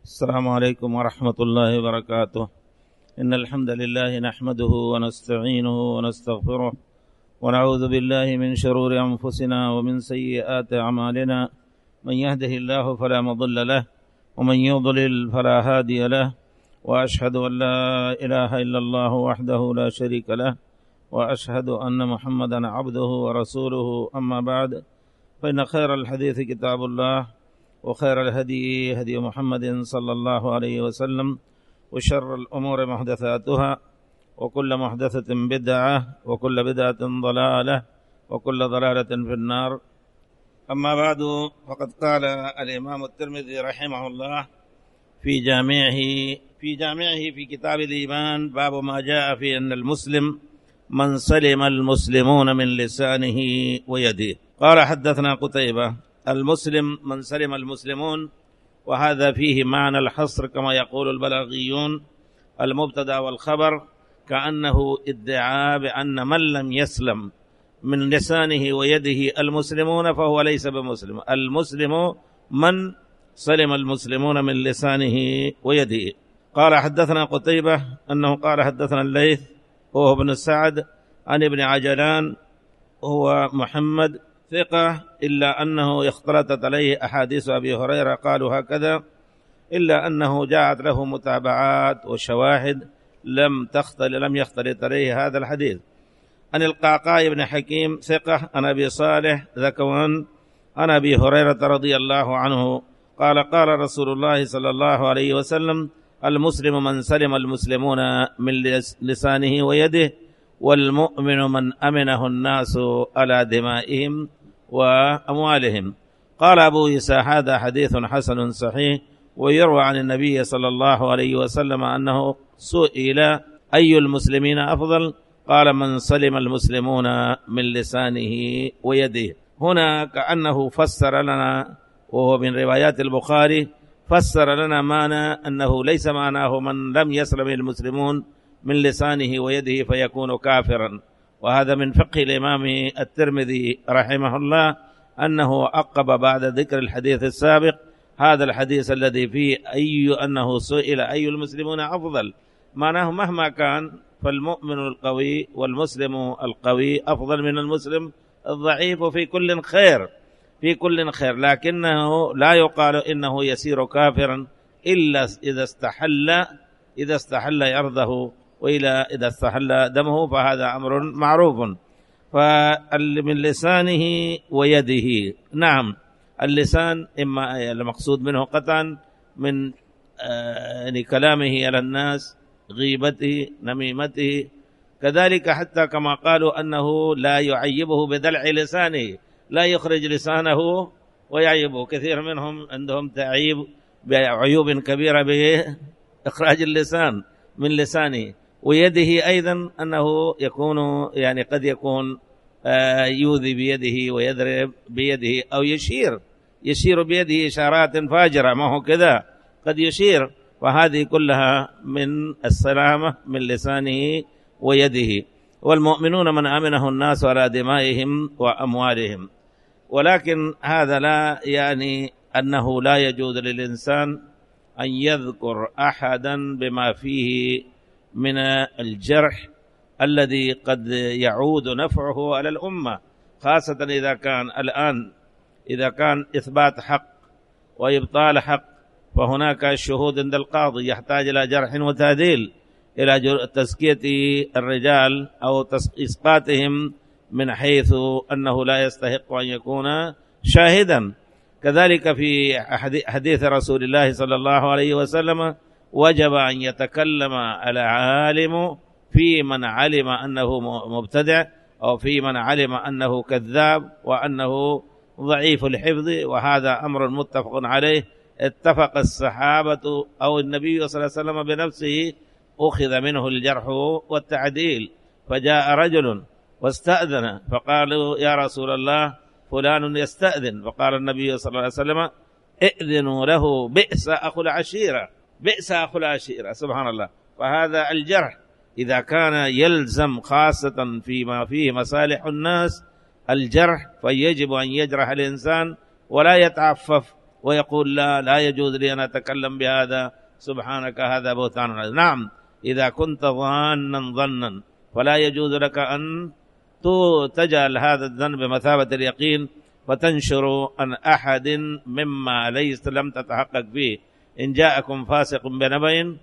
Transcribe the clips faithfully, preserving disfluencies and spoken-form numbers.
السلام عليكم ورحمة الله وبركاته. إن الحمد لله نحمده ونستعينه ونستغفره ونعوذ بالله من شرور أنفسنا ومن سيئات أعمالنا. من يهده الله فلا مضل له ومن يضلل فلا هادي له، وأشهد أن لا إله إلا الله وحده لا شريك له، وأشهد أن محمدا عبده ورسوله. أما بعد، فإن خير الحديث كتاب الله، وخير الهدي هدي محمد صلى الله عليه وسلم، وشر الأمور محدثاتها، وكل محدثة بدعة، وكل بدعة ضلالة، وكل ضلالة في النار. أما بعد، فقد قال الإمام الترمذي رحمه الله في جامعه في جامعه في كتاب الإيمان: باب ما جاء في أن المسلم من سلم المسلمون من لسانه ويده. قال: حدثنا قتيبة: المسلم من سلم المسلمون، وهذا فيه معنى الحصر كما يقول البلاغيون، المبتدأ والخبر، كأنه ادعى بأن من لم يسلم من لسانه ويده المسلمون فهو ليس بمسلم. المسلم من سلم المسلمون من لسانه ويده. قال: حدثنا قتيبة أنه قال: حدثنا الليث وهو ابن سعد عن ابن عجلان، هو محمد ثقة، إلا أنه اختلطت عليه أحاديث أبي هريرة قالوا هكذا، إلا أنه جاءت له متابعات وشواهد لم تختل لم يختلط عليه هذا الحديث. عن القعقاع بن حكيم ثقة عن أبي صالح ذكوان عن أبي هريرة رضي الله عنه قال: قال رسول الله صلى الله عليه وسلم: المسلم من سلم المسلمون من لسانه ويده، والمؤمن من أمنه الناس على دمائهم وأموالهم. قال أبو عيسى: هذا حديث حسن صحيح. ويروى عن النبي صلى الله عليه وسلم أنه سئل: أي المسلمين أفضل؟ قال: من سلم المسلمون من لسانه ويده. هنا كأنه فسر لنا، وهو من روايات البخاري، فسر لنا معنى أنه ليس معناه من لم يسلم المسلمون من لسانه ويده فيكون كافرا. وهذا من فقه الإمام الترمذي رحمه الله، أنه عقب بعد ذكر الحديث السابق هذا الحديث الذي فيه أي أنه سئل أي المسلمون أفضل، معناه مهما كان فالمؤمن القوي والمسلم القوي أفضل من المسلم الضعيف، وفي كل خير في كل خير لكنه لا يقال إنه يسير كافرا إلا إذا استحل إذا استحل يرضه، وإلى إذا استحل دمه، فهذا أمر معروف. فمن لسانه ويده، نعم، اللسان إما المقصود منه قطعا من يعني كلامه على الناس، غيبته، نميمته، كذلك حتى كما قالوا أنه لا يعيبه بدلع لسانه، لا يخرج لسانه ويعيبه. كثير منهم عندهم تعيب بعيوب كبيرة بإخراج اللسان من لسانه. ويده أيضا أنه يكون يعني قد يكون يؤذي بيده ويضرب بيده، أو يشير يشير بيده إشارات فاجرة، ما هو كذا، قد يشير. وهذه كلها من السلامة من لسانه ويده. والمؤمنون من أمنه الناس على دمائهم وأموالهم. ولكن هذا لا يعني أنه لا يجوز للإنسان أن يذكر أحدا بما فيه من الجرح الذي قد يعود نفعه على الأمة، خاصة إذا كان الآن إذا كان إثبات حق وإبطال حق، فهناك الشهود عند القاضي يحتاج إلى جرح وتعديل، إلى تزكية الرجال أو إسقاطهم من حيث أنه لا يستحق أن يكون شاهدا. كذلك في حديث رسول الله صلى الله عليه وسلم: وجب أن يتكلم العالم في من علم أنه مبتدع، أو في من علم أنه كذاب وأنه ضعيف الحفظ، وهذا أمر متفق عليه. اتفق الصحابة أو النبي صلى الله عليه وسلم بنفسه أخذ منه الجرح والتعديل، فجاء رجل واستأذن فقالوا: يا رسول الله فلان يستأذن، فقال النبي صلى الله عليه وسلم: ائذنوا له، بئس أخو العشيرة، بئس أخو العشيرة. سبحان الله. فهذا الجرح إذا كان يلزم خاصة فيما فيه مصالح الناس الجرح، فيجب أن يجرح الإنسان ولا يتعفف ويقول لا لا يجوز لي أن أتكلم بهذا سبحانك هذا بهتان. نعم، إذا كنت ظانا ظنا فلا يجوز لك أن تجعل هذا الظن بمثابة اليقين وتنشر عن أحد مما ليس لم تتحقق فيه. إن جاءكم فاسق بنبأ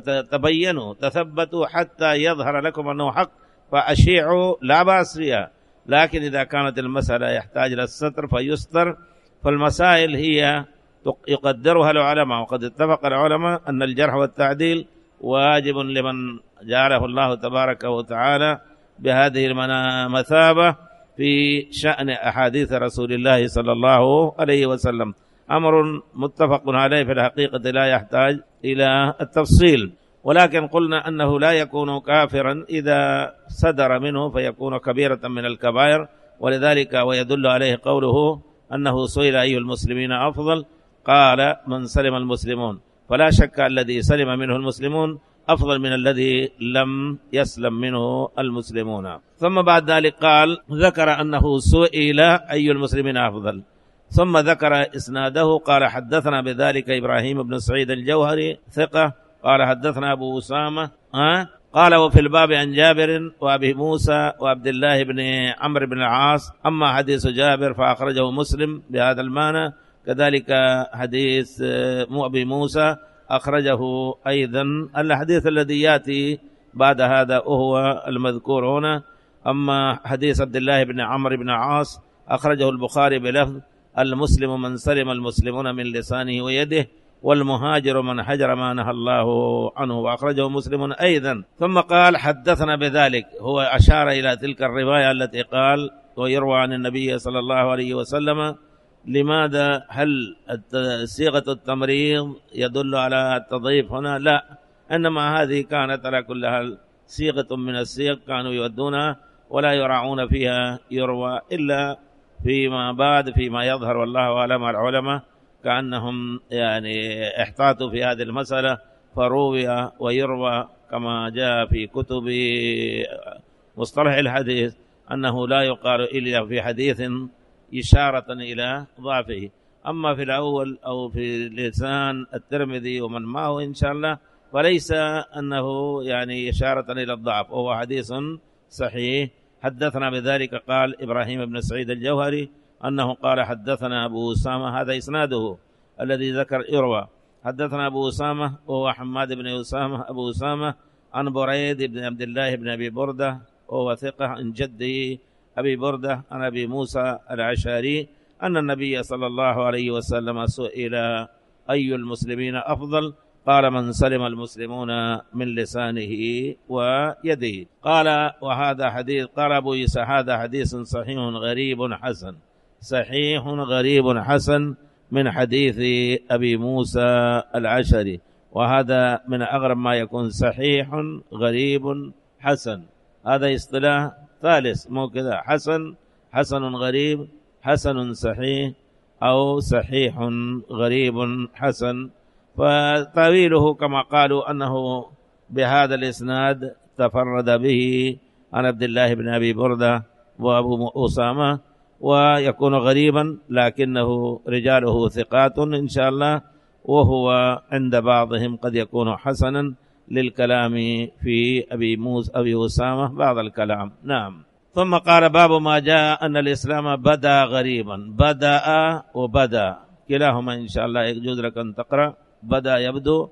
فتبينوا تثبتوا حتى يظهر لكم أنه حق فأشيعوا، لا بأس فيها. لكن إذا كانت المسألة يحتاج إلى الستر فيستر. فالمسائل هي يقدرها العلماء، وقد اتفق العلماء أن الجرح والتعديل واجب لمن جعله الله تبارك وتعالى بهذه المثابة في شأن أحاديث رسول الله صلى الله عليه وسلم. أمر متفق عليه في الحقيقة لا يحتاج إلى التفصيل، ولكن قلنا أنه لا يكون كافرا إذا صدر منه فيكون كبيرة من الكبائر. ولذلك ويدل عليه قوله أنه سئل أي المسلمين أفضل، قال من سلم المسلمون. فلا شك الذي سلم منه المسلمون أفضل من الذي لم يسلم منه المسلمون. ثم بعد ذلك قال ذكر أنه سئل أي المسلمين أفضل، ثم ذكر إسناده قال حدثنا بذلك إبراهيم بن سعيد الجوهري ثقة قال حدثنا أبو أسامة أه؟ قال وفي الباب عن جابر وأبي موسى وعبد الله بن عمرو بن العاص. أما حديث جابر فأخرجه مسلم بهذا المعنى، كذلك حديث أبي موسى أخرجه أيضا. الحديث الذي يأتي بعد هذا وهو المذكور هنا. أما حديث عبد الله بن عمرو بن العاص أخرجه البخاري بلفظ المسلم من سلم المسلمون من لسانه ويده، والمهاجر من حجر ما نهى الله عنه، وأخرجه مسلم أيضا. ثم قال حدثنا بذلك، هو أشار إلى تلك الرواية التي قال ويروى عن النبي صلى الله عليه وسلم. لماذا؟ هل صيغة التمريض يدل على التضعيف هنا؟ لا، إنما هذه كانت على كل حال صيغة من الصيغ كانوا يودونها ولا يراعون فيها يروى إلا فيما بعد فيما يظهر والله أعلم. العلماء كأنهم يعني احتاطوا في هذه المسألة فروي ويروى كما جاء في كتب مصطلح الحديث أنه لا يقال إلا في حديث إشارة إلى ضعفه. أما في الأول أو في لسان الترمذي ومن معه إن شاء الله فليس أنه يعني إشارة إلى الضعف، وهو حديث صحيح. حدثنا بذلك قال إبراهيم بن سعيد الجوهري أنه قال حدثنا أبو أسامة، هذا إسناده الذي ذكر يروى. حدثنا أبو أسامة وهو حماد بن أسامة أبو أسامة عن بريد بن عبد الله بن أبي بردة وهو ثقة عن جده أبي بردة عن أبي موسى الأشعري أن النبي صلى الله عليه وسلم سئل أي المسلمين أفضل، قال من سلم المسلمون من لسانه ويده. قال وهذا حديث، قال أبو عيسى هذا حديث صحيح غريب حسن، صحيح غريب حسن من حديث أبي موسى الأشعري. وهذا من أغرب ما يكون، صحيح غريب حسن، هذا اصطلاح ثالث مو كذا، حسن حسن غريب، حسن صحيح، أو صحيح غريب حسن. فتاويله كما قالوا أنه بهذا الإسناد تفرد به عن عبد الله بن أبي بردة وأبو أسامة، ويكون غريبا لكنه رجاله ثقات إن شاء الله، وهو عند بعضهم قد يكون حسنا للكلام في أبي موسى أبي أسامة بعض الكلام. نعم. ثم قال باب ما جاء أن الإسلام بدأ غريبا، بدأ وبدأ كلاهما إن شاء الله يجوز لك أن تقرأ. بدأ يبدو،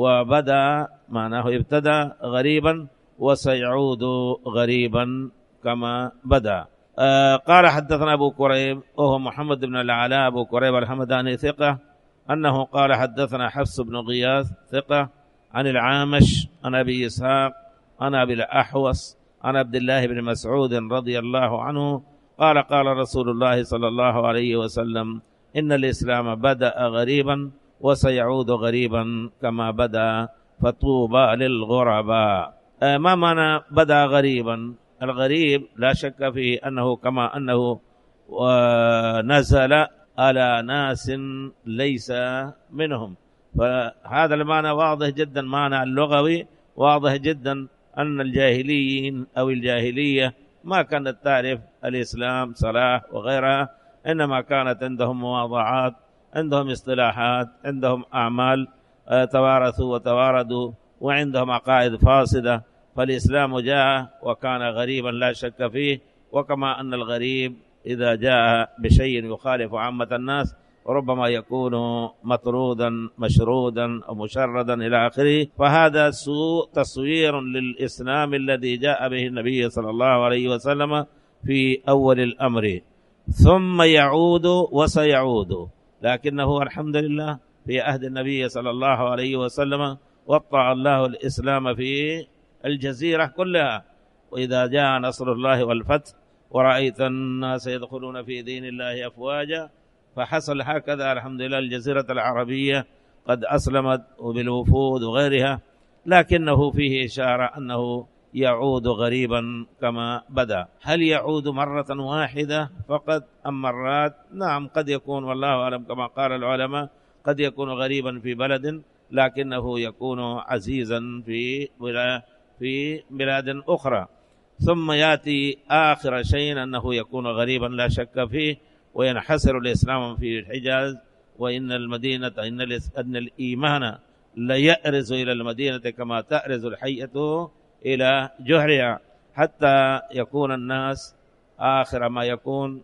وبدأ معناه ابتدأ غريبا، وسيعود غريبا كما بدأ. آه قال حدثنا أبو كريب وهو محمد بن العلاء أبو كريب الحمداني ثقة، أنه قال حدثنا حفص بن غياث ثقة عن العامش عن أبي إسحاق عن أبي الأحوص عن عبد الله بن مسعود رضي الله عنه قال قال رسول الله صلى الله عليه وسلم إن الإسلام بدأ غريبا وسيعود غريبا كما بدأ فطوبى للغرباء. آه ما معنى بدأ غريبا؟ الغريب لا شك فيه أنه كما أنه نزل على ناس ليس منهم، فهذا المعنى واضح جدا، معنى اللغوي واضح جدا، أن الجاهليين أو الجاهلية ما كانت تعرف الإسلام صلاة وغيرها، إنما كانت عندهم مواضعات عندهم اصطلاحات، عندهم أعمال توارثوا وتواردوا، وعندهم عقائد فاسدة. فالإسلام جاء وكان غريبا لا شك فيه، وكما أن الغريب إذا جاء بشيء يخالف عامة الناس ربما يكون مطرودا مشرودا أو مشردا إلى آخره. فهذا سوء تصوير للإسلام الذي جاء به النبي صلى الله عليه وسلم في أول الأمر، ثم يعود وسيعود. لكنه الحمد لله في عهد النبي صلى الله عليه وسلم وقع الله الإسلام في الجزيرة كلها. وإذا جاء نصر الله والفتح ورأيت الناس يدخلون في دين الله أفواجا، فحصل هكذا الحمد لله. الجزيرة العربية قد أسلمت وبالوفود وغيرها، لكنه فيه إشارة أنه يعود غريبا كما بدأ. هل يعود مرة واحدة فقط أم مرات؟ نعم، قد يكون والله أعلم كما قال العلماء، قد يكون غريبا في بلد لكنه يكون عزيزا في في بلاد أخرى. ثم يأتي آخر شيء أنه يكون غريبا لا شك فيه، وينحسر الإسلام في الحجاز. وإن المدينة إن, أن الإيمان ليأرز إلى المدينة كما تأرز الحية إلى جحرها، حتى يكون الناس آخر ما يكون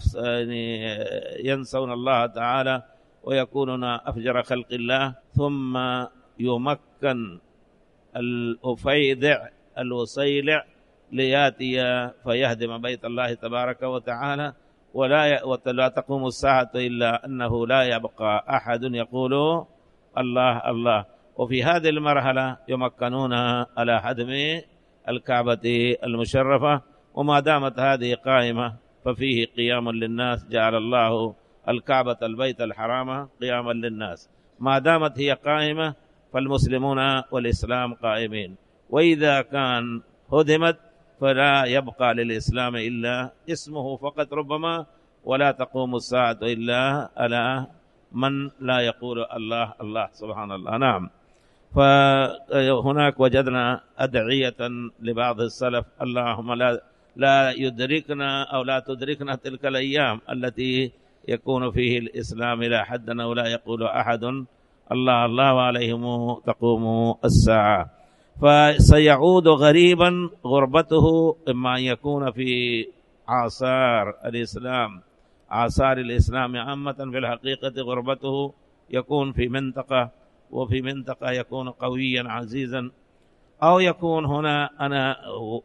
ينسون الله تعالى ويكونون أفجر خلق الله. ثم يمكن الأفيدع الوصيلع لياتي فيهدم بيت الله تبارك وتعالى، ولا ولا تقوم الساعة إلا أنه لا يبقى أحد يقول الله الله. وفي هذه المرحلة يمكنون على هدم الكعبة المشرفة، وما دامت هذه قائمة ففيه قيام للناس. جعل الله الكعبة البيت الحرام قياما للناس. ما دامت هي قائمة فالمسلمون والإسلام قائمين. وإذا كان هدمت فلا يبقى للإسلام إلا اسمه فقط ربما، ولا تقوم الساعة إلا على من لا يقول الله الله سبحان الله. نعم. فهناك وجدنا أدعية لبعض السلف: اللهم لا لا يدركنا أو لا تدركنا تلك الأيام التي يكون فيه الإسلام لا حدنا ولا يقول أحد الله الله وعليهم تقوم الساعة. فسيعود غريبا، غربته إما أن يكون في آثار الإسلام آثار الإسلام عامة، في الحقيقة غربته يكون في منطقة، وفي منطقة يكون قويا عزيزا، أو يكون هنا أنا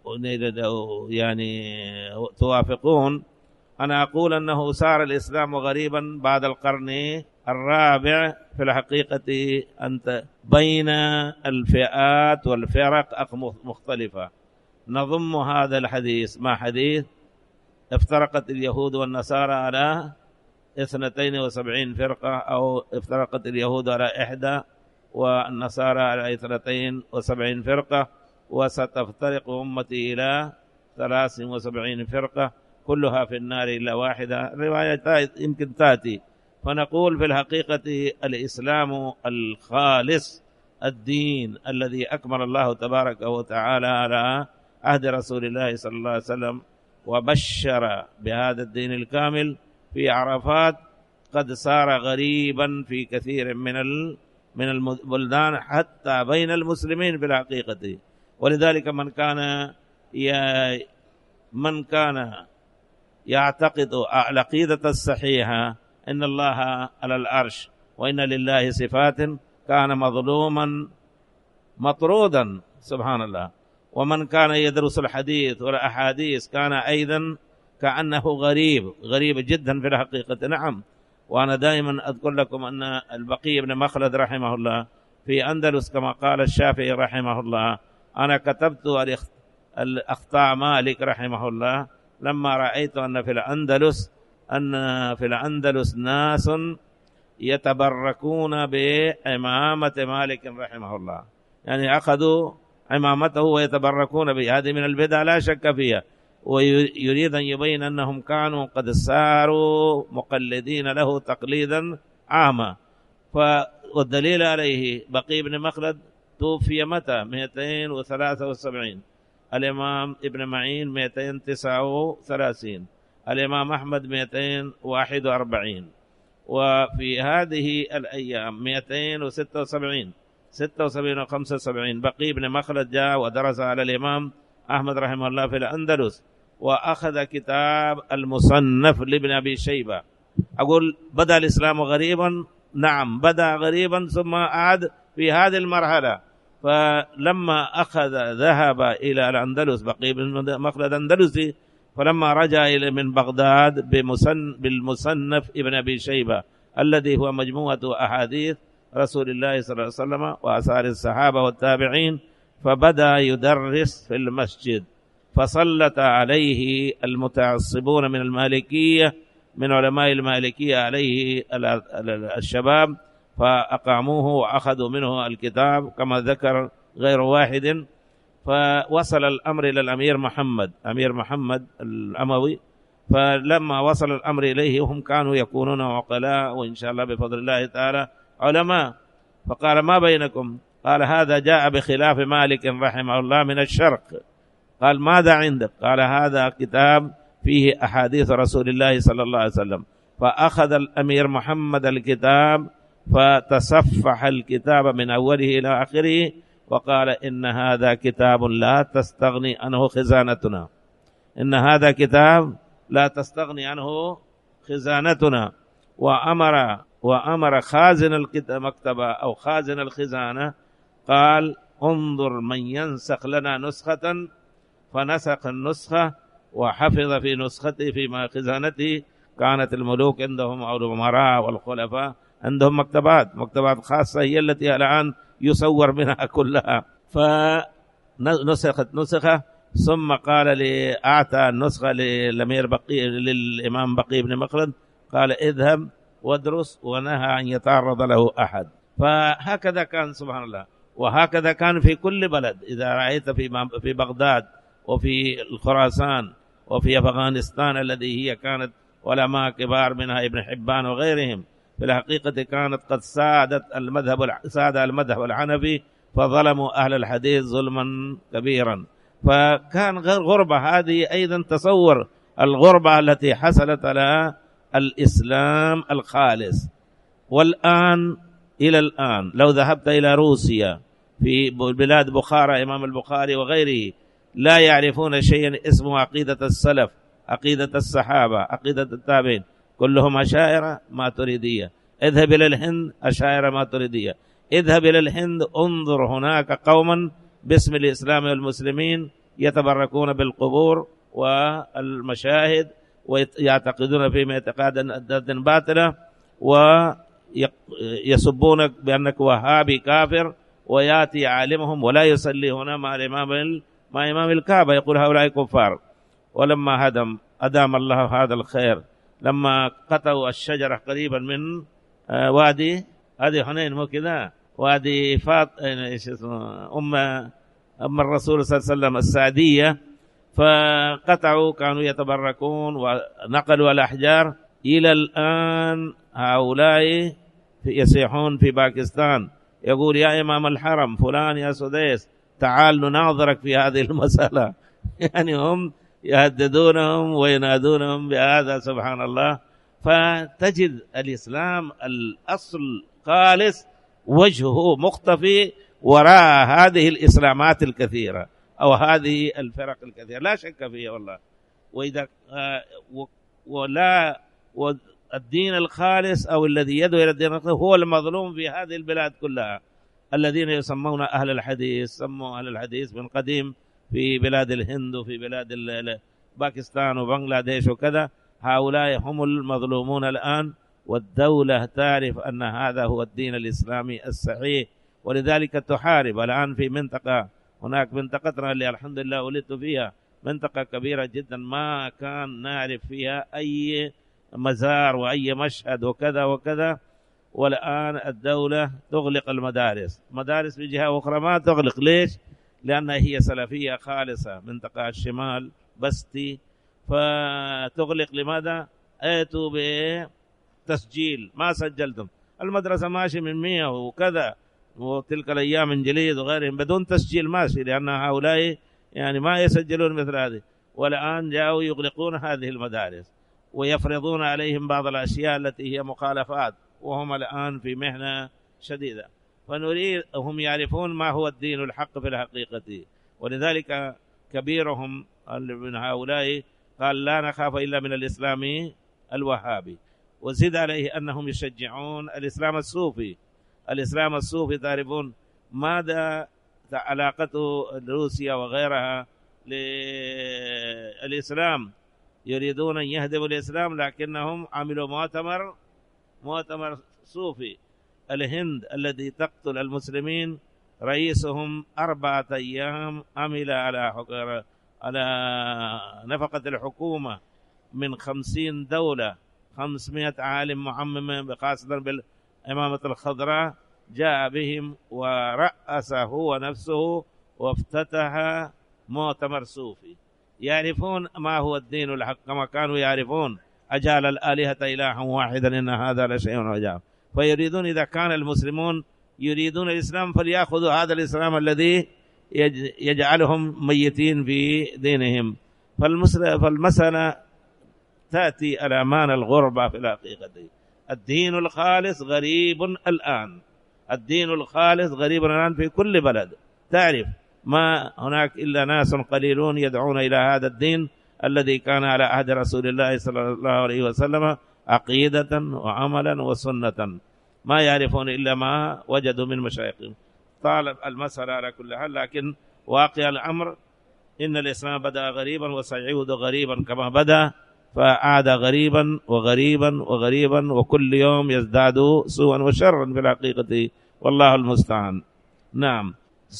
يعني توافقون أنا أقول أنه صار الإسلام غريبا بعد القرن الرابع. في الحقيقة أنت بين الفئات والفرق مختلفة. نضم هذا الحديث مع حديث افترقت اليهود والنصارى على اثنتين وسبعين فرقة، أو افترقت اليهود على إحدى والنصارى على اثنتين وسبعين فرقة، وستفترق أمتي إلى ثلاث وسبعين فرقة كلها في النار إلا واحدة. الرواية يمكن تأتي. فنقول في الحقيقة الإسلام الخالص، الدين الذي أكمل الله تبارك وتعالى على عهد رسول الله صلى الله عليه وسلم وبشر بهذا الدين الكامل في عرفات، قد صار غريبا في كثير من من البلدان حتى بين المسلمين في الحقيقة. ولذلك من كان من كان يعتقد العقيدة الصحيحة إن الله على العرش وإن لله صفات كان مظلوما مطرودا سبحان الله. ومن كان يدرس الحديث والأحاديث كان أيضا كأنه غريب غريب جدا في الحقيقة. نعم. وأنا دائما أذكر لكم أن البقي بن مخلد رحمه الله في أندلس كما قال الشافعي رحمه الله، أنا كتبت الأخطاء مالك رحمه الله لما رأيت أن في الأندلس أن في الأندلس ناس يتبركون بإمامة مالك رحمه الله، يعني أخذوا إمامته ويتبركون به. هذه من البدع لا شك فيها. ويريد أن يبين أنهم كانوا قد صاروا مقلدين له تقليدا عاما. والدليل عليه بقي بن مخلد توفي متى؟ مئتين وثلاثة وسبعين. الإمام ابن معين مئتين وتسعة وثلاثين. الإمام أحمد مئتين وواحد وأربعين. وفي هذه الأيام مئتين وستة وسبعين ستة وسبعين وخمسة وسبعين بقي بن مخلد جاء ودرس على الإمام أحمد رحمه الله في الأندلس، وأخذ كتاب المصنف لابن أبي شيبة. أقول بدأ الإسلام غريبا، نعم بدأ غريبا ثم عاد في هذه المرحلة. فلما أخذ ذهب إلى الأندلس بقي بن مخلد أندلسي، فلما رجع إلى من بغداد بمسن بالمصنف ابن أبي شيبة الذي هو مجموعة أحاديث رسول الله صلى الله عليه وسلم وآثار الصحابة والتابعين، فبدأ يدرس في المسجد، فسلط عليه المتعصبون من المالكية من علماء المالكية عليه الشباب، فأقاموه وأخذوا منه الكتاب كما ذكر غير واحد. فوصل الأمر إلى الأمير محمد أمير محمد الأموي، فلما وصل الأمر إليه هم كانوا يكونون عقلاء وإن شاء الله بفضل الله تعالى علماء، فقال ما بينكم؟ قال هذا جاء بخلاف مالك رحمه الله من الشرق. قال ماذا عندك؟ قال هذا كتاب فيه أحاديث رسول الله صلى الله عليه وسلم. فأخذ الأمير محمد الكتاب فتصفح الكتاب من أوله إلى آخره وقال إن هذا كتاب لا تستغني عنه خزانتنا، إن هذا كتاب لا تستغني عنه خزانتنا. وأمر وأمر خازن المكتبة أو خازن الخزانة، قال انظر من ينسخ لنا نسخة، فنسخ النسخة وحفظ في نسخته في خزانته. كانت الملوك عندهم أو الأمراء والخلفاء عندهم مكتبات مكتبات خاصة هي التي الآن يصور منها كلها، فنسخت نسخة. ثم قال لي أعطى النسخة للأمير بقي للإمام بقي بن مخلد، قال اذهب وادرس، ونهى أن يتعرض له أحد. فهكذا كان سبحان الله، وهكذا كان في كل بلد. إذا رأيت في في بغداد وفي الخراسان وفي أفغانستان الذي هي كانت علماء كبار منها ابن حبان وغيرهم، في الحقيقة كانت قد سادت المذهب ساد المذهب الحنفي، فظلموا أهل الحديث ظلما كبيرا. فكان غير غربة هذه أيضا تصور الغربة التي حصلت على الإسلام الخالص. والآن إلى الآن لو ذهبت إلى روسيا في بلاد بخارى إمام البخاري وغيره لا يعرفون شيئا اسمه عقيدة السلف، عقيدة الصحابة، عقيدة التابعين، كلهم أشاعرة ماتريدية. اذهب إلى الهند أشاعرة ماتريدية. اذهب إلى الهند انظر هناك قوما باسم الإسلام والمسلمين يتبركون بالقبور والمشاهد ويعتقدون فيما اعتقادا باطلا، ويسبونك بأنك وهابي كافر، ويأتي عالمهم ولا يصلي هنا مع الإمام مع إمام الكعبة، يقول هؤلاء كفار. ولما هدم أدام الله هذا الخير، لما قطعوا الشجرة قريبا من وادي هذه حنين مو كذا وادي فاط ايش اسمه ام ام الرسول صلى الله عليه وسلم السعدية، فقطعوا كانوا يتبركون ونقلوا الأحجار. إلى الآن هؤلاء يسيحون في باكستان، يقول يا إمام الحرم فلان يا سديس تعال نناظرك في هذه المسألة. يعني هم يهددونهم وينادونهم بهذا سبحان الله. فتجد الإسلام الأصل خالص وجهه مختفي وراء هذه الإسلامات الكثيرة أو هذه الفرق الكثيرة، لا شك فيها والله. وإذا ولا والدين الخالص أو الذي يدعو إلى الدين الخالص هو المظلوم في هذه البلاد كلها. الذين يسمون أهل الحديث سموا أهل الحديث من قديم في بلاد الهند وفي بلاد باكستان وبنغلاديش وكذا، هؤلاء هم المظلومون الآن، والدولة تعرف أن هذا هو الدين الإسلامي الصحيح، ولذلك تحارب. الآن في منطقة هناك منطقتنا اللي الحمد لله ولدت فيها، منطقة كبيرة جدا ما كان نعرف فيها أي مزار وأي مشهد وكذا وكذا، والآن الدولة تغلق المدارس. مدارس بجهة أخرى ما تغلق، ليش؟ لأنها هي سلفية خالصة، منطقة الشمال بستي، فتغلق. لماذا؟ أتوا بتسجيل ما سجلتم، المدرسة ماشي من مية وكذا، وتلك الأيام إنجليز وغيرهم بدون تسجيل ماشي، لأن هؤلاء يعني ما يسجلون مثل هذه. والآن جاءوا يغلقون هذه المدارس، ويفرضون عليهم بعض الأشياء التي هي مخالفات، وهم الآن في محنة شديدة. فنريد هم يعرفون ما هو الدين الحق في الحقيقة، ولذلك كبيرهم من هؤلاء قال لا نخاف إلا من الإسلام الوهابي، وزد عليه أنهم يشجعون الإسلام الصوفي. الإسلام الصوفي تعرفون ماذا علاقته روسيا وغيرها للإسلام، يريدون أن يهدموا الإسلام، لكنهم عملوا مؤتمر مؤتمر صوفي. الهند الذي تقتل المسلمين رئيسهم أربعة أيام عمل على على نفقة الحكومة من خمسين دولة، خمسمائة عالم معمم خاصة بالإمامة الخضراء، جاء بهم ورأس هو نفسه وافتتح مؤتمر صوفي. يعرفون ما هو الدين الحق كما كانوا يعرفون أجعل الآلهة إلها واحدا إن هذا لشيء عجاب. فيريدون إذا كان المسلمون يريدون الإسلام فليأخذوا هذا الإسلام الذي يجعلهم ميتين في دينهم. فالمسألة تأتي على معنى الغربة في الحقيقة. الدين الخالص غريب الآن، الدين الخالص غريب الآن في كل بلد. تعرف ما هناك إلا ناس قليلون يدعون إلى هذا الدين الذي كان على عهد رسول الله صلى الله عليه وسلم عقيدة وعملا وسنة، ما يعرفون إلا ما وجدوا من مشايخهم. طالب المسألة على كل حال، لكن واقع الأمر إن الإسلام بدأ غريبا وسيعود غريبا كما بدأ، فعاد غريبا وغريبا وغريبا، وكل يوم يزداد سوءا وشرا في الحقيقة، والله المستعان. نعم.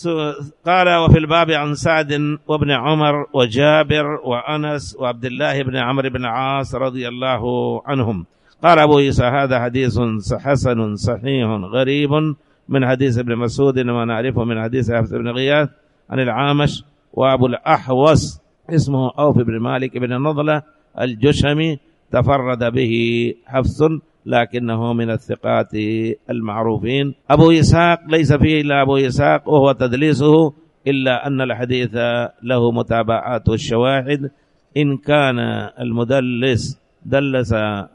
قال وفي الباب عن سعد وابن عمر وجابر وأنس وعبد الله بن عمرو بن عاص رضي الله عنهم. قال أبو عيسى هذا حديث حسن صحيح غريب من حديث ابن مسعود وما نعرفه من حديث حفص بن غياث عن العامش. وأبو الأحوص اسمه أوف بن مالك بن النضلة الجشمي تفرد به حفص لكنه من الثقات المعروفين. أبو إسحاق ليس فيه إلا أبو إسحاق وهو تدليسه، إلا أن الحديث له متابعات والشواهد. إن كان المدلس دلس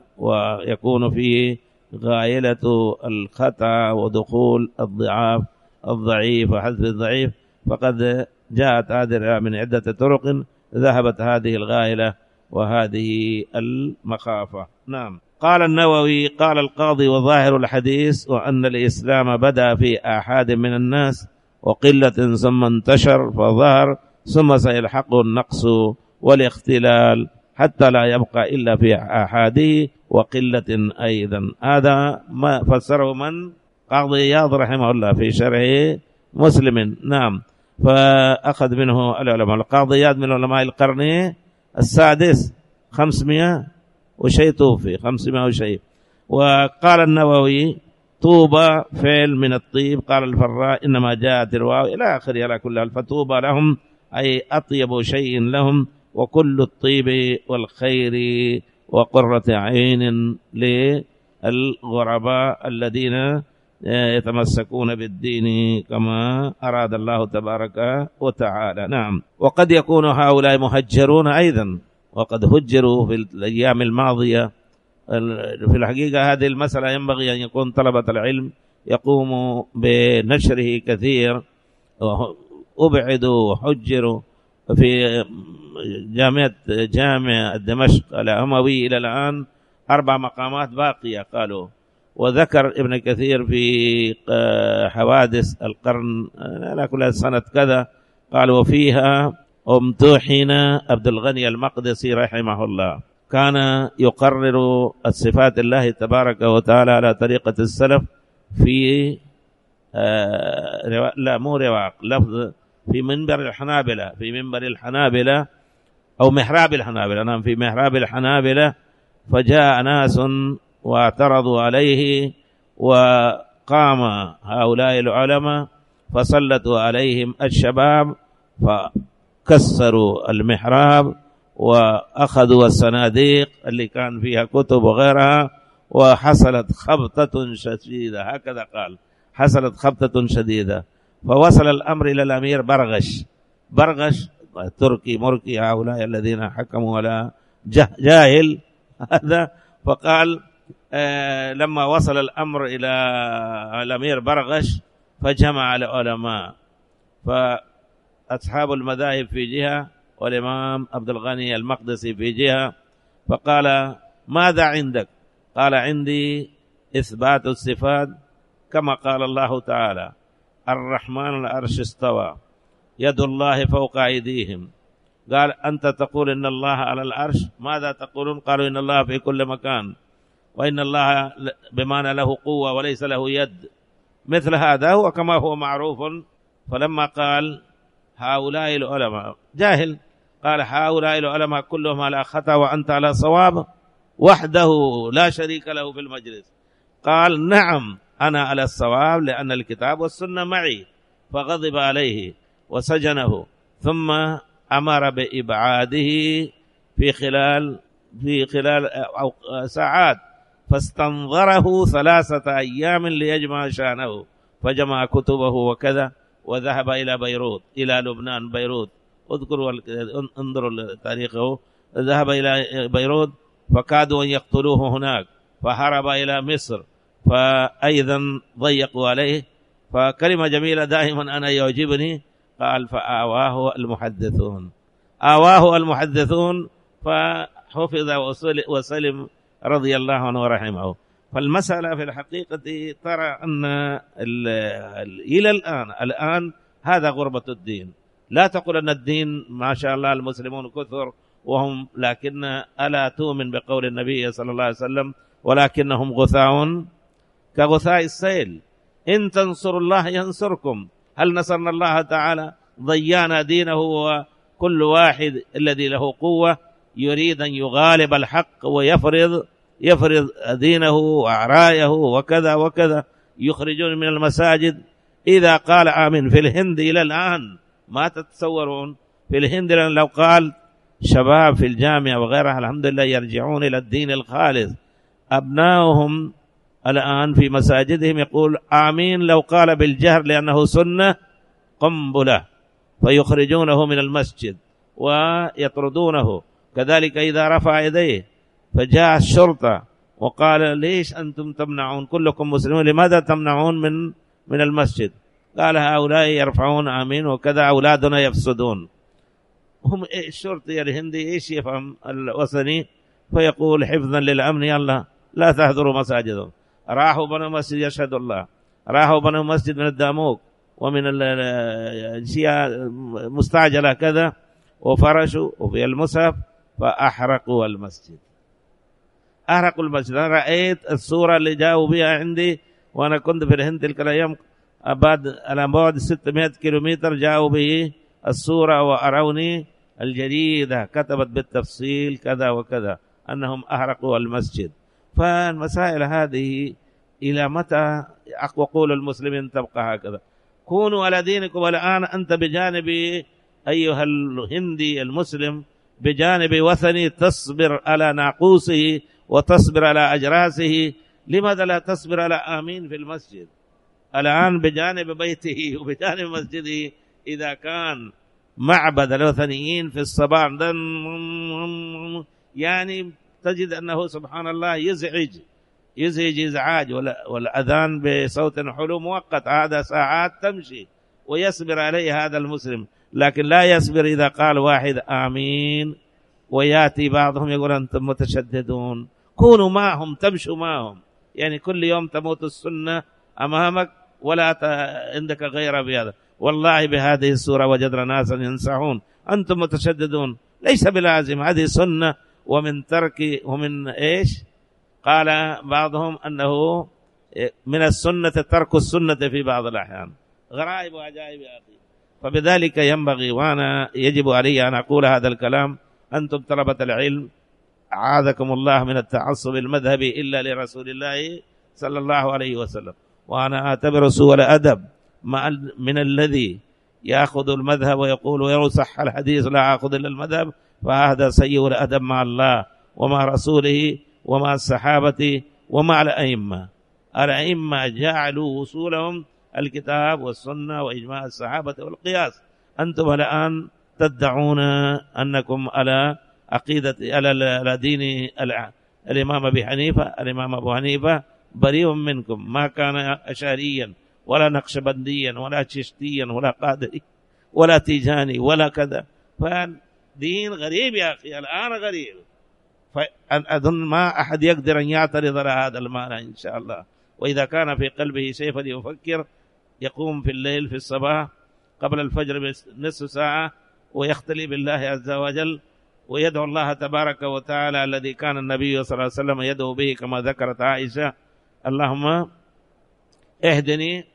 ويكون فيه غايلة الخطأ ودخول الضعاف الضعيف وحذف الضعيف، فقد جاءت هذه من عدة طرق ذهبت هذه الغايلة وهذه المخافة. نعم. قال النووي قال القاضي وظاهر الحديث وأن الإسلام بدأ في آحاد من الناس وقلة ثم انتشر فظهر، ثم سيلحقه النقص والاختلال حتى لا يبقى إلا في آحاده وقلة أيضا. هذا ما فسره من قاضي عياض رحمه الله في شرح مسلم. نعم. فأخذ منه العلماء. القاضي عياض من علماء القرن السادس، خمسمائة وشيء توفي، خمسمائة وشيء. وقال النووي طوبى فعل من الطيب. قال الفراء إنما جاءت الواو إلى آخره على كل حال. فتوبى لهم أي أطيب شيء لهم، وكل الطيب والخير وقرة عين للغرباء الذين يتمسكون بالدين كما أراد الله تبارك وتعالى. نعم. وقد يكون هؤلاء مهجرون أيضا، وقد هجروا في الأيام الماضية. في الحقيقة هذه المسألة ينبغي أن يكون طلبة العلم يقوموا بنشره كثير. وأبعدوا وحجروا في جامعة جامع دمشق الأموي إلى الآن أربع مقامات باقية قالوا. وذكر ابن كثير في حوادث القرن على كل سنة كذا قال وفيها امتحن عبد الغني المقدسي رحمه الله، كان يقرر الصفات الله تبارك وتعالى على طريقة السلف في آه لا مو رواق لفظ في منبر الحنابلة، في منبر الحنابلة أو محراب الحنابلة. نعم في محراب الحنابلة. فجاء ناس واعترضوا عليه، وقام هؤلاء العلماء فسلطوا عليهم الشباب فكسروا المحراب وأخذوا الصناديق اللي كان فيها كتب وغيرها، وحصلت خبطة شديدة. هكذا قال حصلت خبطة شديدة. فوصل الأمر إلى الأمير برغش. برغش تركي مركي هؤلاء الذين حكموا على جاهل هذا. فقال آه لما وصل الأمر إلى الأمير برغش فجمع العلماء، فأصحاب المذاهب في جهة والإمام عبد الغني المقدسي في جهة، فقال ماذا عندك؟ قال عندي إثبات الصفات كما قال الله تعالى الرحمن العرش استوى يد الله فوق أيديهم. قال أنت تقول إن الله على العرش، ماذا تقولون؟ قالوا إن الله في كل مكان، وإن الله بمعنى له قوة وليس له يد. مثل هذا هو كما هو معروف. فلما قال هؤلاء العلماء جاهل، قال هؤلاء العلماء كلهم على خطأ وأنت على صواب وحده لا شريك له في المجلس. قال نعم أنا على الصواب لأن الكتاب والسنة معي. فغضب عليه وسجنه، ثم أمر بإبعاده في خلال في خلال ساعات، فاستنظره ثلاثة أيام ليجمع شأنه، فجمع كتبه وكذا، وذهب إلى بيروت، إلى لبنان بيروت، اذكروا انظروا تاريخه. ذهب إلى بيروت فكادوا أن يقتلوه هناك، فهرب إلى مصر، فأيضا ضيقوا عليه. فكلمة جميلة دائما أنا يعجبني، قال فآواه المحدثون، آواه المحدثون فحفظ وسلم رضي الله عنه ورحمه. فالمسألة في الحقيقة ترى أن إلى الآن الآن هذا غربة الدين. لا تقول أن الدين ما شاء الله المسلمون كثر وهم، لكن ألا تؤمن بقول النبي صلى الله عليه وسلم ولكنهم غثاء كغثاء السيل، إن تنصروا الله ينصركم. هل نصرنا الله تعالى؟ ضيعنا دينه، وكل واحد الذي له قوة يريد أن يغالب الحق ويفرض يفرض دينه وأعرايه وكذا وكذا، يخرجون من المساجد. إذا قال آمين في الهند إلى الآن ما تتصورون، في الهند لو قال شباب في الجامعة وغيرها الحمد لله يرجعون إلى الدين الخالص. أبنائهم الآن في مساجدهم يقول آمين لو قال بالجهر لأنه سنة قنبلة، فيخرجونه من المسجد ويطردونه. كذلك إذا رفع يديه فجاء الشرطة وقال ليش أنتم تمنعون، كلكم مسلمون، لماذا تمنعون من من المسجد؟ قال هؤلاء يرفعون آمين وكذا أولادنا يفسدون. هم الشرطي الهندي إيش يفهم الوثني؟ فيقول حفظا للأمن يلا لا تحضروا مساجدهم. راحوا بنوا مسجد يشهد الله، راحوا بنوا مسجد من الداموك ومن الشيعة مستعجلة كذا، وفرشوا وفي المصحف فأحرقوا المسجد، أحرقوا المسجد. أنا رأيت الصورة اللي جاءوا بها عندي وأنا كنت في الهند تلك الأيام، بعد على بعد ستمائة كيلومتر جاءوا به الصورة وأروني الجريدة كتبت بالتفصيل كذا وكذا أنهم أحرقوا المسجد. فالمسائل هذه إلى متى أقول المسلمين تبقى هكذا؟ كونوا على دينكم. والآن أنت بجانب أيها الهندي المسلم، بجانب وثني تصبر على ناقوسه وتصبر على أجراسه، لماذا لا تصبر على آمين في المسجد؟ الآن بجانب بيته وبجانب مسجده إذا كان معبد الوثنيين في الصباح يعني تجد أنه سبحان الله يزعج يزعج إزعاج، والأذان بصوت حلو مؤقت، هذا ساعات تمشي ويصبر عليه هذا المسلم. لكن لا يصبر إذا قال واحد آمين، ويأتي بعضهم يقول أنتم متشددون. كونوا معهم، تمشوا معهم، يعني كل يوم تموت السنة أمامك ولا عندك غير بهذا. والله بهذه السورة وجدنا ناسا ينصحون أنتم متشددون، ليس بلازم، هذه سنة. ومن ترك ومن إيش قال بعضهم أنه من السنة ترك السنة في بعض الأحيان. غرائب وعجائب يا أخي. فبذلك ينبغي وأنا يجب علي أن أقول هذا الكلام، أنتم طلبة العلم أعاذكم الله من التعصب المذهبي إلا لرسول الله صلى الله عليه وسلم. وأنا أعتبر سوء الأدب من الذي يأخذ المذهب ويقول ويصح الحديث لا أخذ إلا المذهب، فهذا سيء الأدب مع الله ومع رسوله ومع الصحابة ومع الأئمة. الأئمة جعلوا وصولهم الكتاب والسنة وإجماع الصحابة والقياس. أنتم الآن تدعون أنكم على عقيدة على دين الإمام أبي حنيفة الإمام أبو حنيفة بريء منكم، ما كان أشعريا ولا نقشبنديا ولا چشتيا ولا قادري ولا تيجاني ولا كذا. فدين غريب يا أخي، الآن غريب. فأظن ما أحد يقدر أن يعترض على هذا المعنى إن شاء الله. وإذا كان في قلبه شيء فليفكر، يقوم في الليل في الصباح قبل الفجر بنصف ساعة ويختلي بالله عز وجل ويدعو الله تبارك وتعالى الذي كان النبي صلى الله عليه وسلم يدعو به كما ذكرت عائشة: اللهم اهدني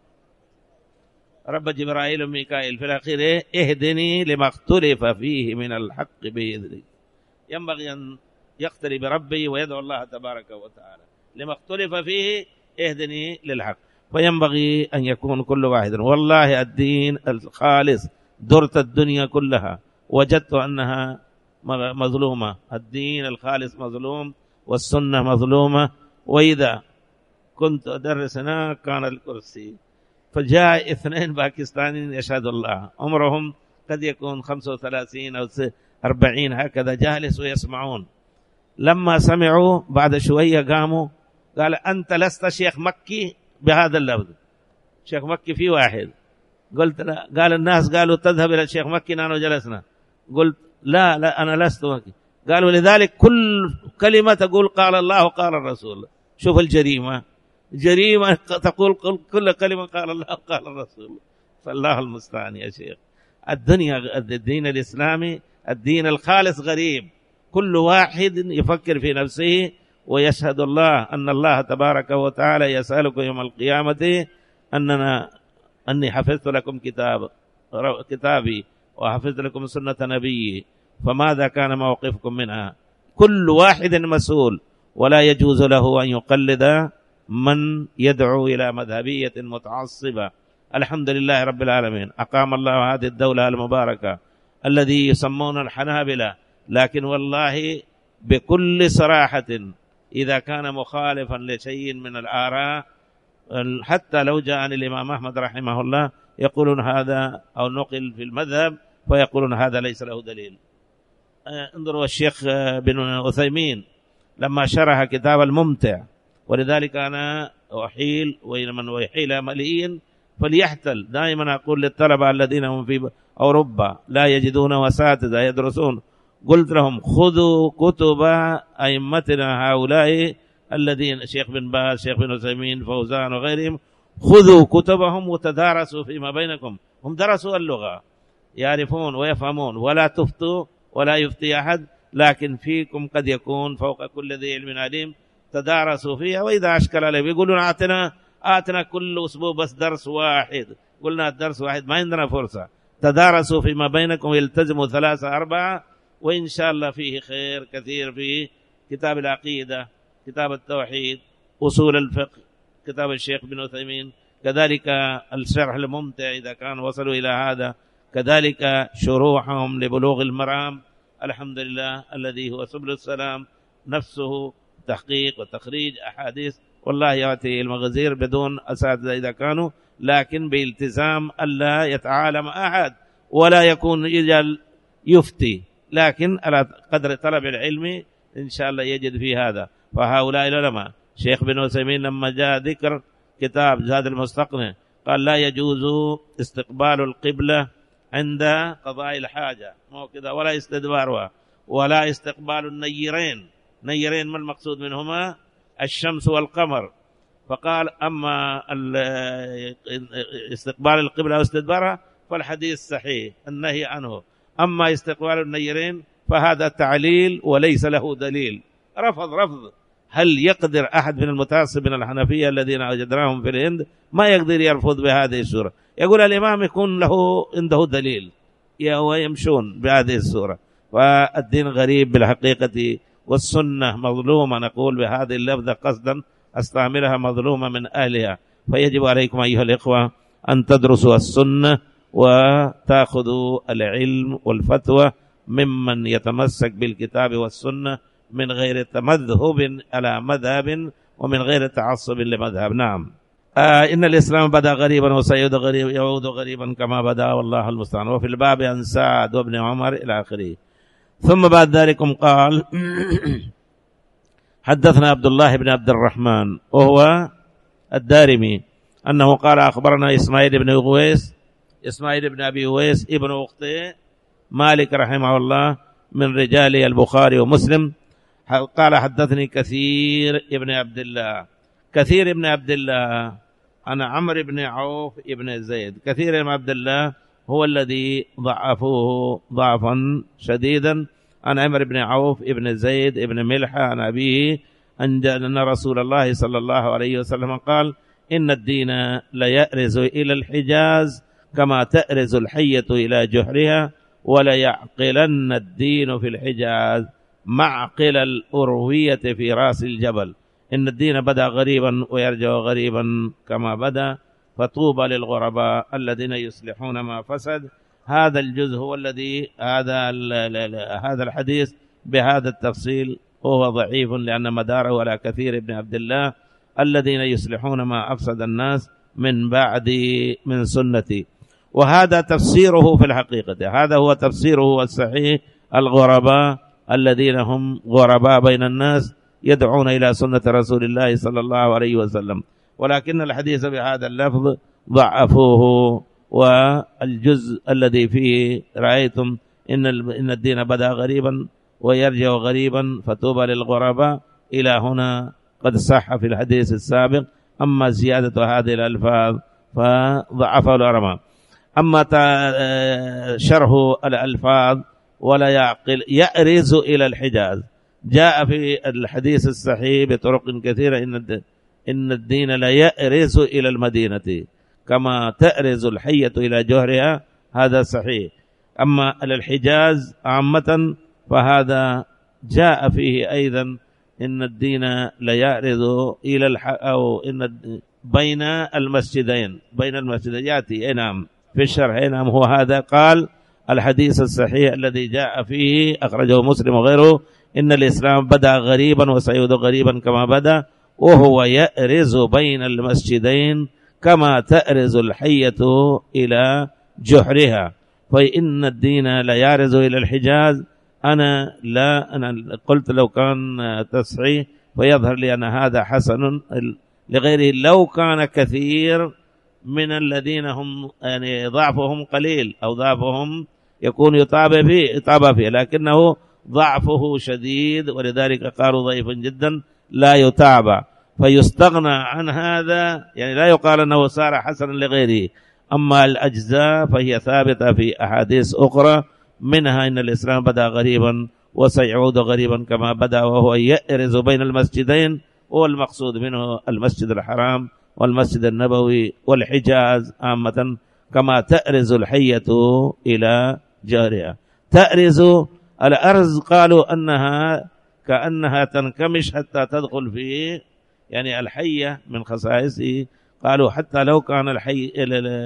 رب جبرائيل وميكائيل، في الأخير اهدني لما اختلف فيه من الحق بإذنك. ينبغي أن يقترب بربي ويدعو الله تبارك وتعالى لما اختلف فيه اهدني للحق. فينبغي أن يكون كل واحد. والله الدين الخالص درت الدنيا كلها وجدت أنها مظلومة، الدين الخالص مظلوم والسنة مظلومة. وإذا كنت أدرس هناك كان الكرسي، فجاء اثنين باكستانيين يشهد الله، عمرهم قد يكون خمسة وثلاثين أو أربعين هكذا، جالس ويسمعون. لما سمعوا بعد شوية قاموا قال: أنت لست شيخ مكي بهذا اللفظ، شيخ مكي في واحد. قلت لا. قال الناس قالوا تذهب إلى الشيخ مكي، نحن جلسنا. قلت لا لا أنا لست مكي. قالوا لذلك كل كلمة تقول قال الله وقال الرسول. شوف الجريمة، جريمة تقول كل كلمة قال الله وقال الرسول. فالله المستعان يا شيخ. الدنيا الدين الإسلامي الدين الخالص غريب، كل واحد يفكر في نفسه ويشهد الله أن الله تبارك وتعالى يسألك يوم القيامة أننا أني حفظت لكم كتاب كتابي وحفظت لكم سنة نبيي، فماذا كان موقفكم منها؟ كل واحد مسؤول، ولا يجوز له أن يقلد من يدعو إلى مذهبية متعصبة. الحمد لله رب العالمين، أقام الله هذه الدولة المباركة الذي يسمون الحنابلة، لكن والله بكل صراحة إذا كان مخالفا لشيء من الآراء حتى لو جاء عن الإمام أحمد رحمه الله يقولون هذا، أو نقل في المذهب فيقولون هذا ليس له دليل. انظروا الشيخ بن عثيمين لما شرح كتاب الممتع، ولذلك أنا أحيل ومن يحيل مليين فليحتل. دائما أقول للطلبة الذين هم في أوروبا لا يجدون وساتذة يدرسون، قلت لهم خذوا كتب أئمتنا هؤلاء الذين الشيخ بن باز الشيخ بن عثيمين فوزان وغيرهم، خذوا كتبهم وتدارسوا فيما بينكم. هم درسوا اللغة يعرفون ويفهمون، ولا تفتوا ولا يفتي أحد، لكن فيكم قد يكون فوق كل ذي علم عليم، تدارسوا فيها. وإذا أشكل عليه يقولون آتنا آتنا كل أسبوع بس درس واحد، قلنا الدرس واحد ما عندنا فرصة. تدارسوا فيما بينكم، يلتزموا ثلاثة أربعة، وإن شاء الله فيه خير كثير. في كتاب العقيدة، كتاب التوحيد، أصول الفقه، كتاب الشيخ بن عثيمين، كذلك الشرح الممتع إذا كان وصلوا إلى هذا، كذلك شروحهم لبلوغ المرام الحمد لله الذي هو سبل السلام نفسه تحقيق وتخريج أحاديث. والله يأتي المغزير بدون أساتذة إذا كانوا، لكن بالتزام ألا يتعالم أحد ولا يكون يجل يفتي، لكن على قدر طلب العلم إن شاء الله يجد في هذا. فهؤلاء العلماء شيخ بن عثيمين لما جاء ذكر كتاب زاد المستقنع قال لا يجوز استقبال القبلة عند قضاء الحاجة، مو كذا، ولا استدبارها، ولا استقبال النيرين. نيرين ما المقصود منهما؟ الشمس والقمر. فقال أما استقبال القبلة واستدبارها فالحديث صحيح النهي عنه، أما استقبال النيرين فهذا تعليل وليس له دليل. رفض رفض. هل يقدر أحد من المتعصب من الحنفية الذين وجدناهم في الهند ما يقدر يرفض بهذه السورة؟ يقول الإمام يكون له عنده دليل ويمشون بهذه السورة. والدين غريب بالحقيقة، والسنة مظلومة، نقول بهذه اللفظة قصدا أستعملها، مظلومة من أهلها. فيجب عليكم أيها الإخوة أن تدرسوا السنة وتأخذوا العلم والفتوى ممن يتمسك بالكتاب والسنة من غير تمذهب على مذهب ومن غير تعصب لمذهب. نعم. آه إن الإسلام بدأ غريبا وسيعود غريب يعود غريبا كما بدأ، والله المستعان. وفي الباب عن سعد وابن عمر إلى آخره. ثم بعد ذلك قال حدثنا عبد الله بن عبد الرحمن وهو الدارمي أنه قال أخبرنا إسماعيل بن أويس إسماعيل بن أبي أويس ابن أخته مالك رحمه الله من رجال البخاري ومسلم. قال حدثني كثير ابن عبد الله كثير ابن عبد الله أنا عمرو بن عوف ابن زيد. كثير بن عبد الله هو الذي ضعفوه ضعفا شديدا عن عمرو بن عوف ابن زيد ابن ملحة عن أبيه أن رسول الله صلى الله عليه وسلم قال إن الدين ليأرز إلى الحجاز كما تأرز الحية إلى جحرها وليعقلن الدين في الحجاز معقل الأروية في رأس الجبل. إن الدين بدأ غريبا ويرجع غريبا كما بدأ فطوبى للغرباء الذين يصلحون ما فسد. هذا الجزء هو الذي هذا هذا الحديث بهذا التفصيل وهو ضعيف لأن مداره على كثير بن عبد الله الذين يصلحون ما أفسد الناس من بعد من سنتي. وهذا تفسيره في الحقيقة، هذا هو تفسيره الصحيح. الغرباء الذين هم غرباء بين الناس يدعون إلى سنة رسول الله صلى الله عليه وسلم، ولكن الحديث بهذا اللفظ ضعفوه. والجزء الذي فيه رأيتم إن إن الدين بدأ غريبا ويرجع غريبا فتوبى للغرباء إلى هنا قد صح في الحديث السابق. أما زيادة هذه الألفاظ فضعفه العلماء. أما شرح الألفاظ ولا يعقل يأرز إلى الحجاز جاء في الحديث الصحيح بطرق كثيرة إن إن الدين لا يأرز إلى المدينة كما تأرز الحية إلى جهرها، هذا صحيح. أما الحجاز عامة فهذا جاء فيه أيضا إن الدين لا يأرز إلى الح أو إن بين المسجدين بين المسجدين يأتي نعم في الشرح نعم هو هذا. قال الحديث الصحيح الذي جاء فيه أخرجه مسلم وغيره إن الإسلام بدأ غريبا وسيعود غريبا كما بدأ وهو يأرز بين المسجدين كما تأرز الحية إلى جحرها. فإن الدين لا يأرز إلى الحجاز أنا لا أنا قلت لو كان تصحيح فيظهر لي أن هذا حسن لغيره لو كان كثير من الذين هم يعني ضعفهم قليل أو ضعفهم يكون يطابع فيه يطابع فيه لكنه ضعفه شديد ولذلك قالوا ضعيف جدا لا يتابع فيستغنى عن هذا، يعني لا يقال أنه صار حسنا لغيره. أما الأجزاء فهي ثابتة في أحاديث أخرى منها إن الإسلام بدأ غريبا وسيعود غريبا كما بدأ وهو يأرز بين المسجدين، والمقصود منه المسجد الحرام والمسجد النبوي والحجاز عامة كما تأرز الحية إلى جارها. تأرز الأرز قالوا أنها كأنها تنكمش حتى تدخل فيه، يعني الحية من خصائصه قالوا حتى لو كان الحي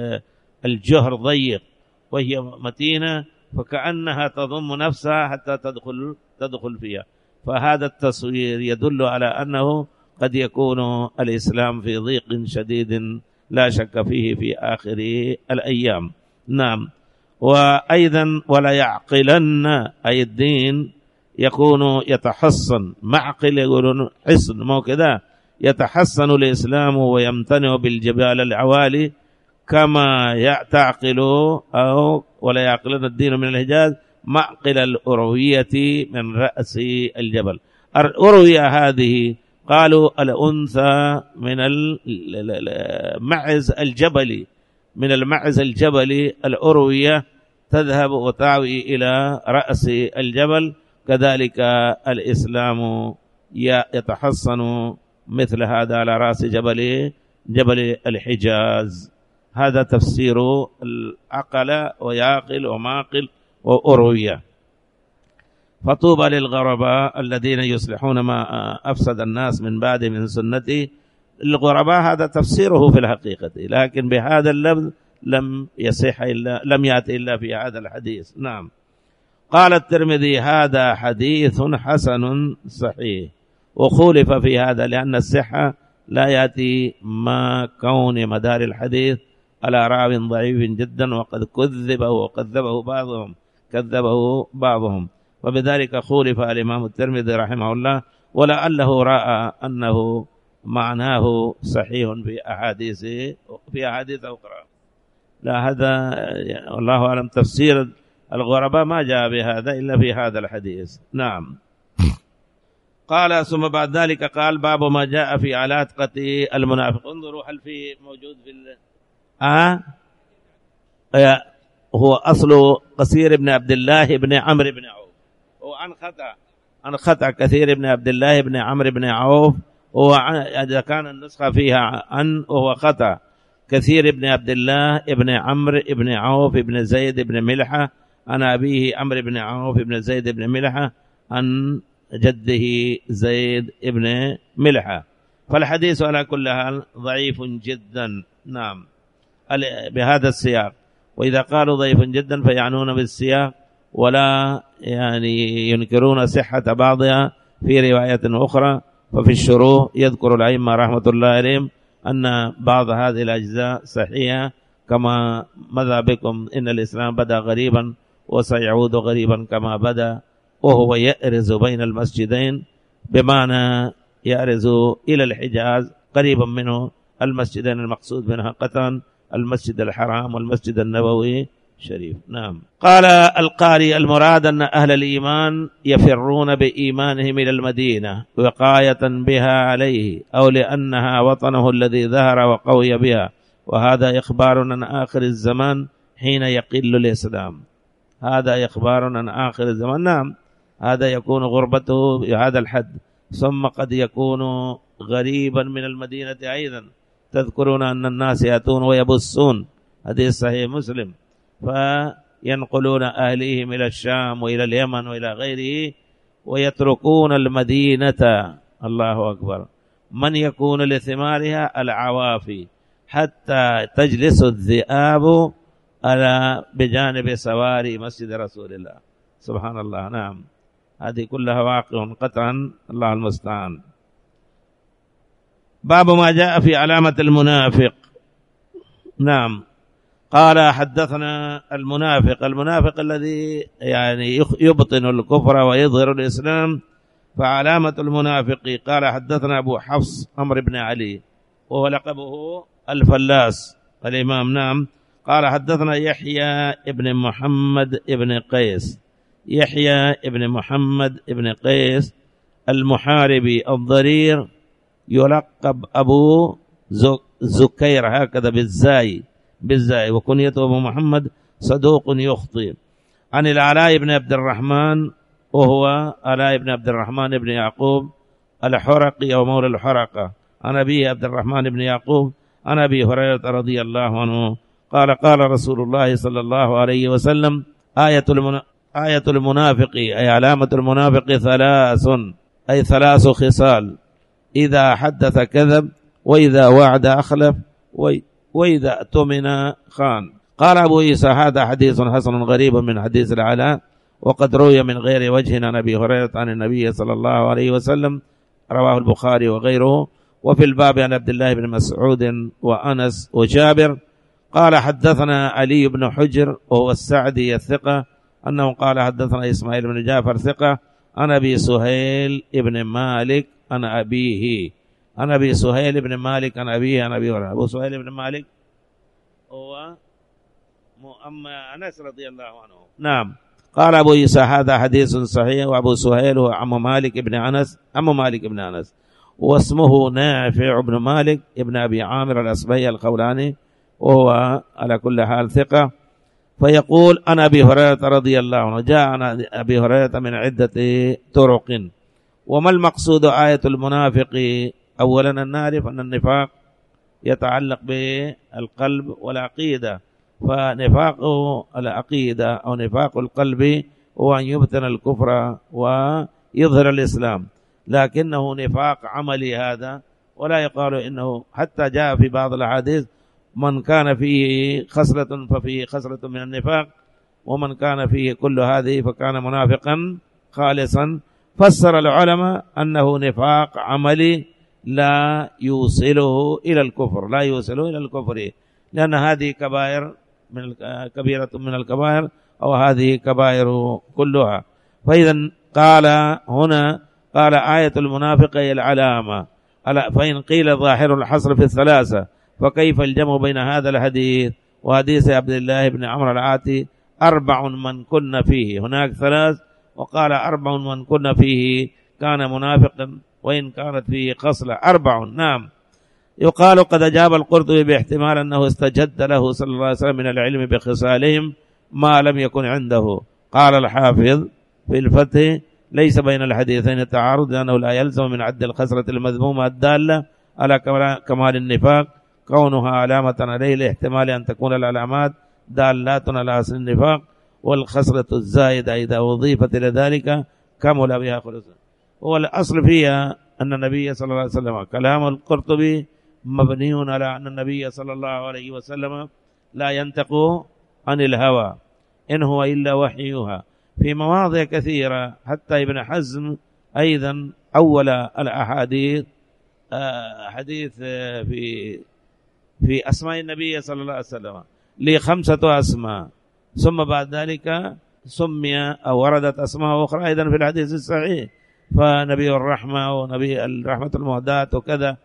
الجهر ضيق وهي متينة فكأنها تضم نفسها حتى تدخل تدخل فيها. فهذا التصوير يدل على أنه قد يكون الإسلام في ضيق شديد لا شك فيه في آخر الأيام. نعم. وأيضا ولا يعقلن أي الدين يكون يتحصن معقل يقولون حصن مو كذا يتحسن الإسلام ويمتنع بالجبال العوالي كما تعقل أو ولا يعقلن الدين من الحجاز معقل الأروية من رأس الجبل. الأروية هذه قالوا الأنثى من المعز الجبلي من المعز الجبلي الأروية تذهب وتعوي إلى رأس الجبل. كذلك الإسلام يتحصن مثل هذا على رأس جبل جبل الحجاز. هذا تفسير العقل ويعقل وماقل وأروية. فطوبى للغرباء الذين يصلحون ما أفسد الناس من بعد من سنتي. الغرباء هذا تفسيره في الحقيقة لكن بهذا اللفظ لم يصح إلا لم يأتي إلا في هذا الحديث. نعم. قال الترمذي هذا حديث حسن صحيح. وخولف في هذا لأن الصحة لا يأتي ما كون مدار الحديث على راو ضعيف جدا وقد كذبه وكذبه بعضهم كذبه بعضهم وبذلك خولف الإمام الترمذي رحمه الله ولعله رأى أنه معناه صحيح في أحاديث في أحاديث أخرى. لا، هذا والله أعلم تفسير الغرباء ما جاء بهذا إلا في هذا الحديث. نعم. قال ثم بعد ذلك قال باب ما جاء في علاقة المنافق. انظروا هل في موجود في ال... آه؟ آه هو أصل قصير بن عبد الله بن عمرو بن عوف، هو عن خطأ عن خطأ كثير بن عبد الله بن عمرو بن عوف، هو إذا كان النسخة فيها عن وهو خطأ كثير بن عبد الله بن عمرو بن عوف بن زيد بن ملحة عن أبيه عمرو بن عوف بن زيد بن ملحة عن جده زيد بن ملحة. فالحديث على كل حال ضعيف جدا. نعم، بهذا السياق. وإذا قالوا ضعيف جدا فيعنون بالسياق ولا يعني ينكرون صحة بعضها في رواية أخرى. ففي الشروح يذكر الأئمة رحمة الله عليهم أن بعض هذه الأجزاء صحيحة، كما مذهبكم إن الإسلام بدأ غريبا وسيعود غريبا كما بدأ، وهو يأرز بين المسجدين، بمعنى يأرز إلى الحجاز قريبا منه المسجدين المقصود منها قطعا المسجد الحرام والمسجد النبوي الشريف. نعم. قال القاري المراد أن أهل الإيمان يفرون بإيمانهم إلى المدينة وقاية بها عليه، أو لأنها وطنه الذي ظهر وقوي بها، وهذا إخبار عن آخر الزمان حين يقل الإسلام. هذا إخبار عن آخر الزمان. نعم، هذا يكون غربته بهذا الحد، ثم قد يكون غريبا من المدينة أيضا. تذكرون أن الناس يأتون ويبصون، حديث صحيح مسلم، فينقلون أهليهم إلى الشام وإلى اليمن وإلى غيره ويتركون المدينة. الله أكبر. من يكون لثمارها العوافي حتى تجلس الذئاب على بجانب سواري مسجد رسول الله. سبحان الله. نعم، هذه كلها واقع قطعا، الله المستعان. باب ما جاء في علامة المنافق. نعم. قال حدثنا المنافق، المنافق الذي يعني يبطن الكفر ويظهر الإسلام، فعلامة المنافق. قال حدثنا أبو حفص عمرو بن علي وهو لقبه الفلاس الإمام. نعم. قال حدثنا يحيى ابن محمد ابن قيس، يحيى ابن محمد ابن قيس المحاربي الضرير، يلقب أبو زكير هكذا بالزاي بالزاي وكنيته أبو محمد، صدوق يخطئ. عن العلاء بن عبد الرحمن وهو علاء بن عبد الرحمن بن يعقوب الحرقي أو مولى الحرقة، عن أبيه عبد الرحمن بن يعقوب عن أبي هريرة رضي الله عنه قال قال رسول الله صلى الله عليه وسلم آية المنا... آية المنافق أي علامة المنافق ثلاث، أي ثلاث خصال: إذا حدث كذب، وإذا وعد أخلف، وإذا اؤتمن خان. قال أبو عيسى هذا حديث حسن غريب من حديث العلاء، وقد روي من غير وجه عن أبي هريرة عن النبي صلى الله عليه وسلم، رواه البخاري وغيره. وفي الباب عن عبد الله بن مسعود وأنس وجابر. قال حدثنا علي بن حجر وهو السعدي الثقة أنه قال حدثنا إسماعيل بن جعفر ثقة عن أبي سهيل بن مالك عن أبيه، عن أبي سهيل بن مالك عن أبيه عن أبي هريرة. أبو سهيل بن مالك هو أما أنس رضي الله عنه. نعم. قال أبو عيسى هذا حديث صحيح، وأبو سهيل هو عم مالك بن أنس، عم مالك بن أنس، واسمه نافع بن مالك ابن أبي عامر الأصبهي الخولاني، وهو على كل حال ثقة. فيقول أنا أبي هريرة رضي الله عنه، جاء عن أبي هريرة من عدة طرق. وما المقصود آية المنافق؟ أولا أن نعرف أن النفاق يتعلق بالقلب والعقيدة، فنفاق العقيدة أو نفاق القلب هو أن يبطن الكفر ويظهر الإسلام، لكنه نفاق عملي هذا، ولا يقال إنه، حتى جاء في بعض الأحاديث من كان فيه خصلة ففيه خصلة من النفاق، ومن كان فيه كل هذه فكان منافقا خالصا. فسر العلماء أنه نفاق عملي لا يوصله إلى الكفر، لا يوصله إلى الكفر، لأن هذه كبائر من كبيرة من الكبائر، أو هذه كبائر كلها. فإذا قال هنا قال آية المنافق هي العلامة. فإن قيل ظاهر الحصر في الثلاثة فكيف الجمع بين هذا الحديث وحديث عبد الله بن عمرو العاتي أربع من كن فيه؟ هناك ثلاث وقال أربع من كن فيه كان منافقا وإن كانت فيه خصلة. أربع. نعم. يقال قد أجاب القرطبي باحتمال أنه استجد له صلى الله عليه وسلم من العلم بخصالهم ما لم يكن عنده. قال الحافظ في الفتح ليس بين الحديثين تعارض لأنه لا يلزم من عد الخسرة المذمومة الدالة على كمال النفاق كونها علامة عليه لاحتمال أن تكون العلامات دالات على أصل النفاق، والخسرة الزائدة إذا أضيفت إلى ذلك كمل بها خلصا. والأصل فيها أن النبي صلى الله عليه وسلم، كلام القرطبي مبني على أن النبي صلى الله عليه وسلم لا ينطق عن الهوى إن هو إلا وحي يوحى في مواضع كثيرة. حتى ابن حزم أيضا أول الأحاديث حديث في في أسماء النبي صلى الله عليه وسلم لخمسة أسماء، ثم بعد ذلك سمي أو وردت أسماء أخرى أيضا في الحديث الصحيح، فنبي الرحمة ونبي الرحمة المهداة وكذا.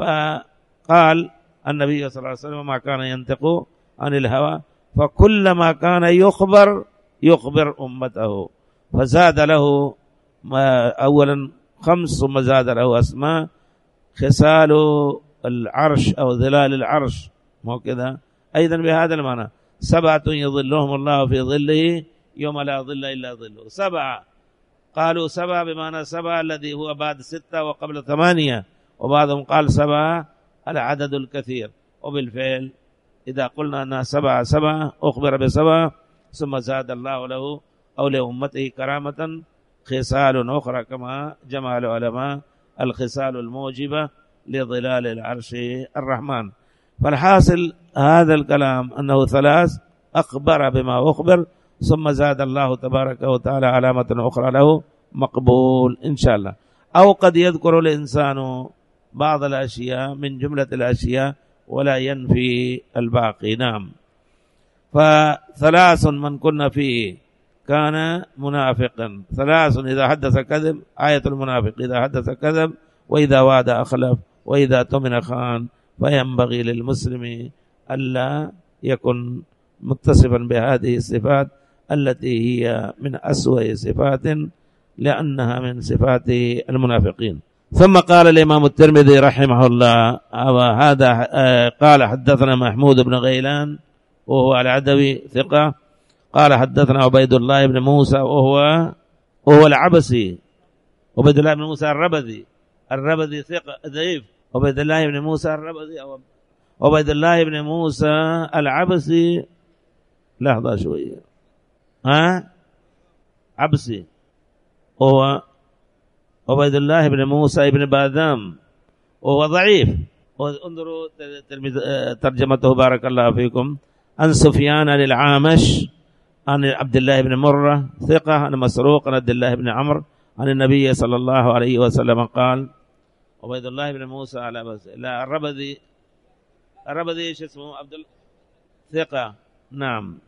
فقال النبي صلى الله عليه وسلم ما كان ينطق عن الهوى، فكلما كان يخبر يخبر أمته، فزاد له أولا خمس ثم زاد له أسماء خصال العرش أو ظلال العرش، مو كذا أيضا بهذا المعنى. سبعة يظلهم الله في ظله يوم لا ظل إلا ظله. سبعة، قالوا سبعة بمعنى سبعة الذي هو بعد ستة وقبل ثمانية، وبعضهم قال سبعة العدد الكثير. وبالفعل إذا قلنا أنها سبعة سبعة أخبر بسبعة ثم زاد الله له أو لأمته كرامة خصال أخرى كما جمع العلماء الخصال الموجبة لظلال العرش الرحمن. فالحاصل هذا الكلام أنه ثلاث أخبر بما أخبر ثم زاد الله تبارك وتعالى علامة أخرى له مقبول إن شاء الله. أو قد يذكر الإنسان بعض الأشياء من جملة الأشياء ولا ينفي الباقي. نعم. فثلاث من كنا فيه كان منافقا. ثلاث إذا حدث كذب، آية المنافق إذا حدث كذب، وإذا وعد أخلف، وإذا تمن خان. فينبغي للمسلم ألا يكن متصفا بهذه الصفات التي هي من أسوأ صفات لأنها من صفات المنافقين. ثم قال الإمام الترمذي رحمه الله هذا قال حدثنا محمود بن غيلان وهو العدوي ثقة، قال حدثنا عبيد الله بن موسى وهو وهو العبسي، عبيد الله بن موسى الربذي الربذي ثقة ضعيف، عبيد الله بن موسى الربذي أو عبيد الله بن موسى العبسي. لحظة شوية، ها عبسي هو عبيد الله بن موسى بن باذام وهو ضعيف. انظروا ترجمته بارك الله فيكم. عن سفيان للعامش عن عبد الله بن مرة ثقة عن مسروق عن عبد الله بن عمرو عن النبي صلى الله عليه وسلم قال. عبيد الله بن موسى على بس لا الربذي الربذي ايش اسمه عبد الله ثقة. نعم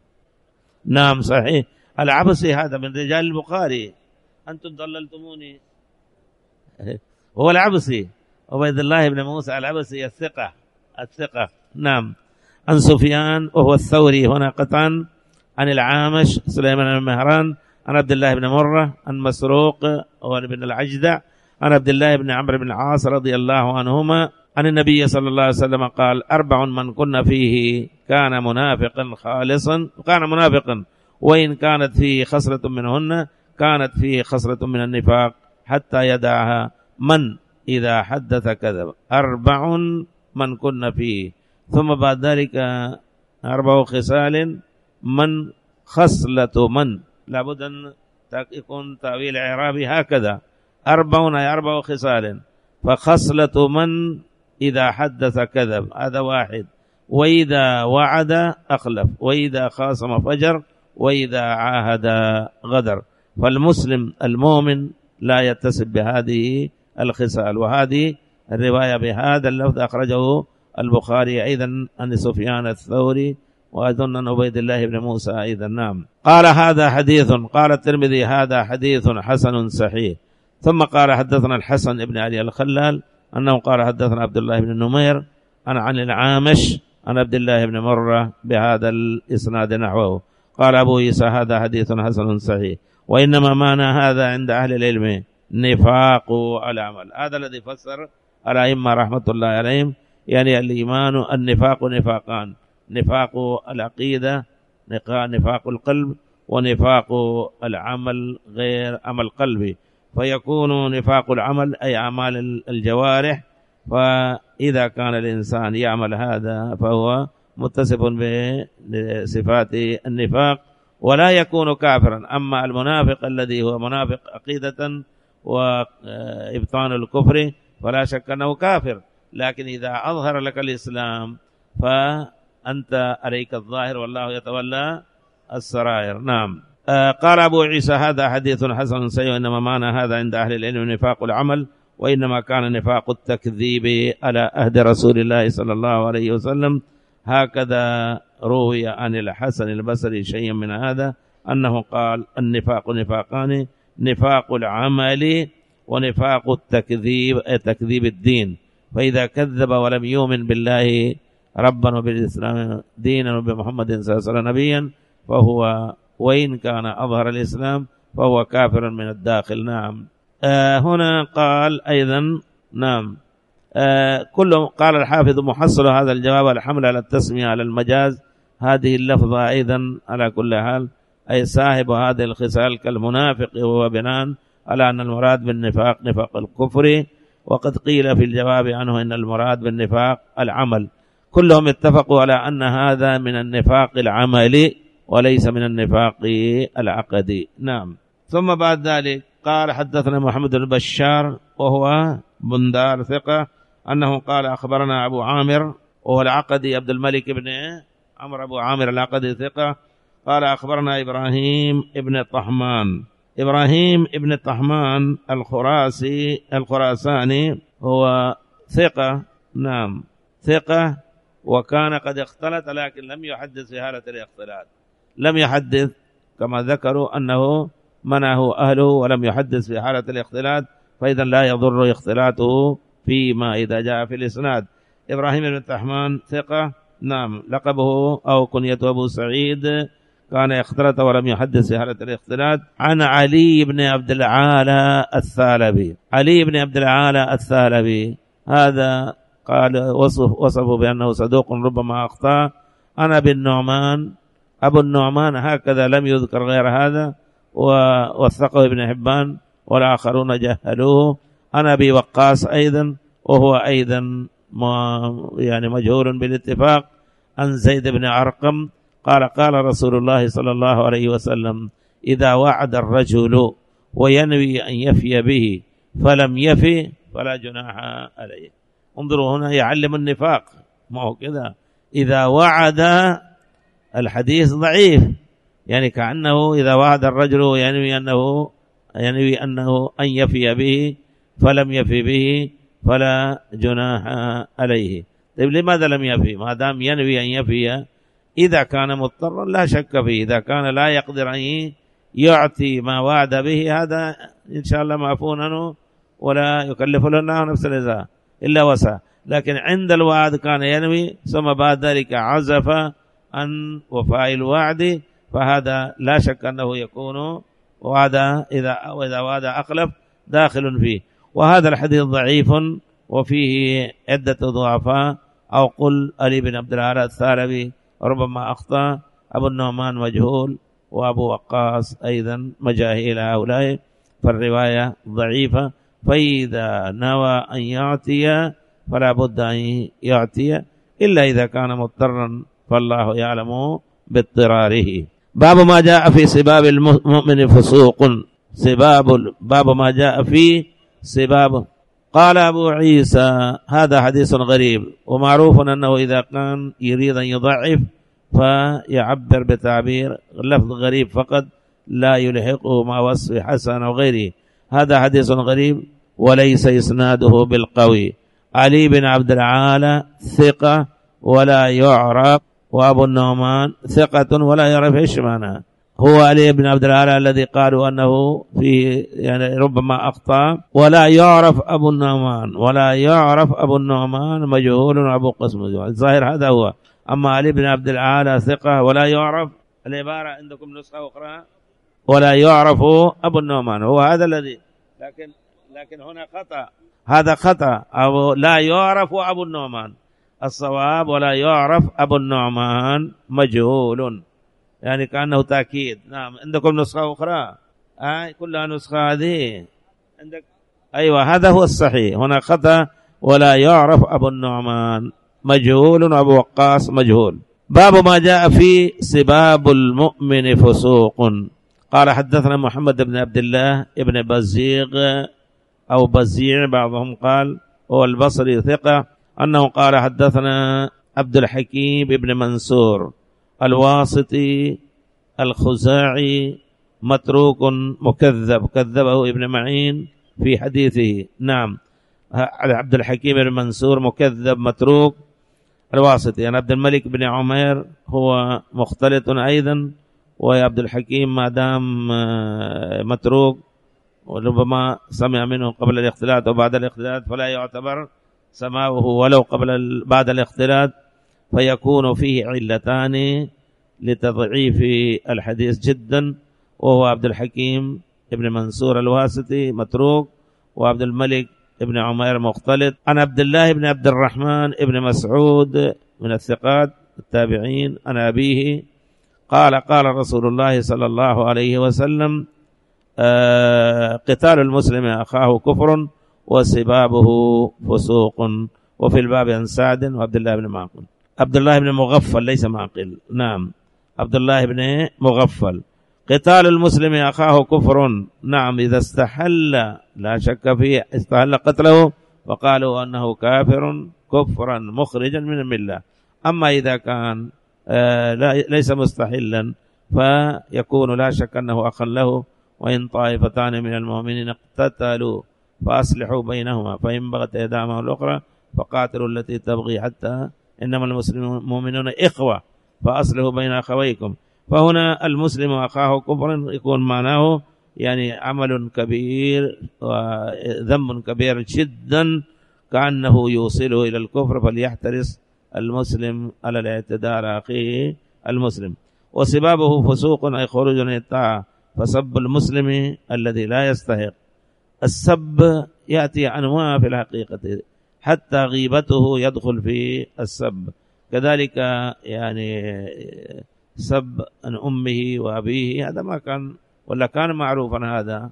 نعم صحيح. العبسي هذا من رجال البخاري، أنتم ضللتموني. هو العبسي عبيد الله بن موسى العبسي الثقة الثقة. نعم. عن سفيان وهو الثوري هنا قطعا عن العامش سليمان بن مهران عن عبد الله بن مرة عن مسروق هو بن العجدع عن عبد الله بن عمرو بن العاص رضي الله عنهما عن النبي صلى الله عليه وسلم قال أربع من كنا فيه كان منافقا خالصا كان منافقا وإن كانت فيه خصلة منهن كانت فيه خصلة من النفاق حتى يدعها. من إذا حدث كذب. أربع من كنا فيه. ثم بعد ذلك أربع خصال. من خصلة من لابد أن يكون تأويل إعرابي هكذا. أربع أي أربع خصال. فخصلة من إذا حدث كذب هذا واحد، وإذا وعد أخلف، وإذا خاصم فجر، وإذا عاهد غدر. فالمسلم المؤمن لا يتصف بهذه الخصال. وهذه الرواية بهذا اللفظ أخرجه البخاري أيضا عن سفيان الثوري وأظن أن عبيد الله بن موسى أيضا. نعم. قال هذا حديث قال الترمذي هذا حديث حسن صحيح. ثم قال حدثنا الحسن بن علي الخلال أنه قال حدثنا عبد الله بن نمير أنا عن العامش عن عبد الله بن مرة بهذا الإسناد نحوه. قال أبو عيسى هذا حديث حسن صحيح. وإنما معنى هذا عند أهل العلم نفاق العمل. هذا الذي فسر الأئمة رحمة الله عليهم، يعني الإيمان النفاق نفاقان: نفاق العقيدة، نفاق القلب، ونفاق العمل غير عمل قلبي. فيكون نفاق العمل أي أعمال الجوارح، فإذا كان الإنسان يعمل هذا فهو متصف بصفات النفاق ولا يكون كافرا. أما المنافق الذي هو منافق عقيدة وإبطان الكفر فلا شك أنه كافر، لكن إذا أظهر لك الإسلام فأنت عليك الظاهر والله يتولى السرائر. نعم. آه قال أبو عيسى هذا حديث حسن صحيح. إنما معنى هذا عند أهل العلم نفاق العمل، وإنما كان نفاق التكذيب على عهد رسول الله صلى الله عليه وسلم. هكذا روي عن الحسن البصري شيء من هذا، أنه قال النفاق نفاقان: نفاق العمل ونفاق التكذيب، تكذيب الدين. فإذا كذب ولم يؤمن بالله ربا وبالإسلام دينا وبمحمد صلى الله عليه وسلم نبيا فهو وإن كان أظهر الإسلام فهو كافر من الداخل. نعم. آه هنا قال أيضا نعم آه كل قال الحافظ محصل هذا الجواب الحمل على التسمية على المجاز. هذه اللفظة أيضا على كل حال أي صاحب هذه الخصال كالمنافق، وهو بناء على أن المراد بالنفاق نفاق الكفر. وقد قيل في الجواب عنه إن المراد بالنفاق العمل. كلهم اتفقوا على أن هذا من النفاق العملي وليس من النفاق العقدي. نعم. ثم بعد ذلك قال حدثنا محمد بن بشار وهو بندار ثقة أنه قال أخبرنا أبو عامر وهو العقدي عبد الملك بن عمرو أبو عامر العقدي ثقة قال أخبرنا إبراهيم ابن طحمان. إبراهيم ابن طحمان الخراسي الخراساني هو ثقة. نعم ثقة، وكان قد اختلط لكن لم يحدث في حالة الاختلاط، لم يحدث كما ذكروا أنه منعه أهله ولم يحدث في حالة الاختلاط، فإذا لا يضر اختلاطه فيما إذا جاء في الإسناد. إبراهيم بن طحمان ثقة. نعم. لقبه أو كنيته أبو سعيد، كان يختلط ولم يحدث في حالة الاختلاط. عن علي بن عبد العالى الثعلبي. علي بن عبد العالى الثعلبي هذا قال وصف وصفه بأنه صدوق ربما أخطأ. أنا بالنعمان أبو النعمان هكذا لم يذكر غير هذا، ووثقه ابن حبان والآخرون جهلوه. أنا أبي وقاص أيضا وهو أيضا ما يعني مجهول بالاتفاق. عن زيد بن أرقم قال قال رسول الله صلى الله عليه وسلم: إذا وعد الرجل وينوي أن يفي به فلم يفي فلا جناح عليه. انظروا هنا يعلم النفاق، ما هو كذا إذا وعد. الحديث ضعيف، يعني كأنه إذا وعد الرجل ينوي أنه ينوي أنه أن يفي به فلم يفي به فلا جناح عليه. طيب لماذا لم يفي ما دام ينوي أن يفي؟ إذا كان مضطرا لا شك فيه، إذا كان لا يقدر أن يعطي ما وعد به هذا إن شاء الله معفون عنه ولا يكلف الله نفس الإزاء إلا وسع. لكن عند الوعد كان ينوي ثم بعد ذلك عزف عن وفاء الوعد، فهذا لا شك أنه يكون وعد إذا وإذا وعد أخلف داخل فيه. وهذا الحديث ضعيف وفيه عدة ضعفاء، أو قل علي بن عبد العالى الثعلبي ربما أخطأ، أبو النعمان مجهول، وأبو وقاص أيضا مجاهيل هؤلاء، فالرواية ضعيفة. فإذا نوى أن يعطي فلا بد أن يعطي، إلا إذا كان مضطرا فالله يعلم باضطراره. باب ما جاء في سباب المؤمن فسوق. سباب باب ما جاء في سباب. قال أبو عيسى هذا حديث غريب، ومعروف أنه إذا كان يريد أن يضعف فيعبر بتعبير لفظ غريب فقط لا يلحقه مع وصف حسن أو غيره. هذا حديث غريب وليس إسناده بالقوي. علي بن عبد العالى ثقة ولا يعرف، وأبو النعمان ثقة ولا يعرف إيش معناه. هو علي بن عبد الأعلى الذي قالوا أنه فيه يعني ربما أخطأ. ولا يعرف أبو النعمان، ولا يعرف أبو النعمان مجهول أبو قاسم مجهول. الظاهر هذا هو. أما علي بن عبد الأعلى ثقة ولا يعرف، العبارة عندكم نسخة أخرى ولا يعرف أبو النعمان، هو هذا الذي، لكن لكن هنا خطأ، هذا خطأ، أو لا يعرف أبو النعمان. الصواب ولا يعرف أبو النعمان مجهول، يعني كأنه تأكيد. نعم عندكم نسخة أخرى؟ آه كلها نسخة هذه عندك. أيوة هذا هو الصحيح، هنا خطأ ولا يعرف أبو النعمان مجهول، أبو وقاص مجهول. باب ما جاء في سباب المؤمن فسوق. قال حدثنا محمد بن عبد الله ابن بزيغ أو بزيع بعضهم قال، هو البصري ثقة، أنه قال حدثنا عبد الحكيم ابن منصور الواسطي الخزاعي متروك مكذب، كذبه ابن معين في حديثه. نعم عبد الحكيم بن منصور مكذب متروك الواسطي. يعني عبد الملك بن عمير هو مختلط أيضا، وعبد الحكيم ما دام متروك وربما سمع منه قبل الاختلاط وبعد الاختلاط فلا يعتبر سماعه ولو قبل بعد الاختلاط، فيكون فيه علتان لتضعيف الحديث جدا، وهو عبد الحكيم ابن منصور الواسطي متروك، وعبد الملك ابن عمير مختلط. عن عبد الله بن عبد الرحمن ابن مسعود من الثقات التابعين عن أبيه قال قال رسول الله صلى الله عليه وسلم آه قتال المسلم أخاه كفر وسبابه فسوق. وفي الباب عن سعد وعبد الله بن معقل، عبد الله بن مغفل ليس معقل، نعم عبد الله بن مغفل. قتال المسلم أخاه كفر، نعم إذا استحل لا شك فيه استحل قتله وقالوا أنه كافر كفرا مخرجا من الملة. أما إذا كان آه ليس مستحلا فيكون لا شك أنه أخا له. وإن طائفتان من المؤمنين اقتتلوا فأصلحوا بينهما فإن بغت إحداهما الأخرى فقاتلوا التي تبغي حتى إنما المؤمنون إخوة فأصلحوا بين أخويكم. فهنا المسلم أخاه كفر يكون معناه يعني عمل كبير وذنب كبير جدا كأنه يوصله إلى الكفر، فليحترس المسلم على الاعتداء على أخيه المسلم. وسبابه فسوق أي خروج عن الطاعة، فسب المسلم الذي لا يستحق. السب يأتي أنواع في الحقيقة، حتى غيبته يدخل في السب، كذلك يعني سب عن أمه وأبيه هذا ما كان ولا كان معروفا. هذا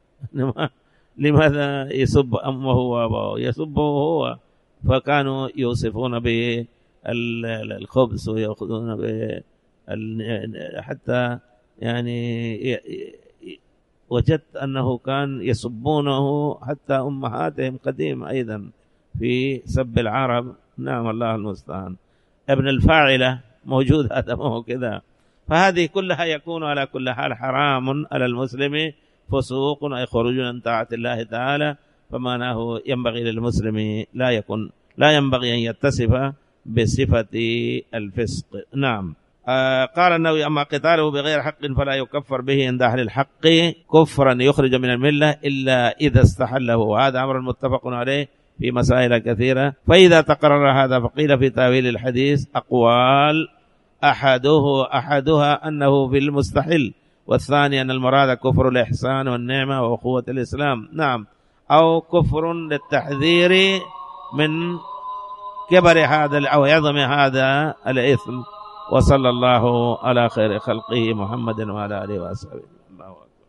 لماذا يسب أمه وأباه؟ يسبه هو، فكانوا يوصفون به الخبث ويأخذون به حتى يعني وجدت أنه كان يسبونه حتى أمهاتهم قديم أيضا في سب العرب. نعم الله المستعان. ابن الفاعلة موجود هذا ما هو كذا. فهذه كلها يكون على كل حال حرام على المسلم، فسوق أي خروج عن طاعة الله تعالى. فمعناه ينبغي للمسلم لا يكون لا ينبغي أن يتصف بصفة الفسق. نعم. آه قال النووي أما قتاله بغير حق فلا يكفر به عند أهل الحق كفرا يخرج من الملة إلا إذا استحله، وهذا أمر متفق عليه في مسائل كثيرة. فإذا تقرر هذا فقيل في تأويل الحديث أقوال، أحده أحدها أنه في المستحل، والثاني أن المراد كفر الإحسان والنعمة وأخوة الإسلام. نعم. أو كفر للتحذير من كبر هذا أو عظم هذا الإثم. وصلى الله على خير خلقه محمد وعلى آله وصحبه. الله أكبر.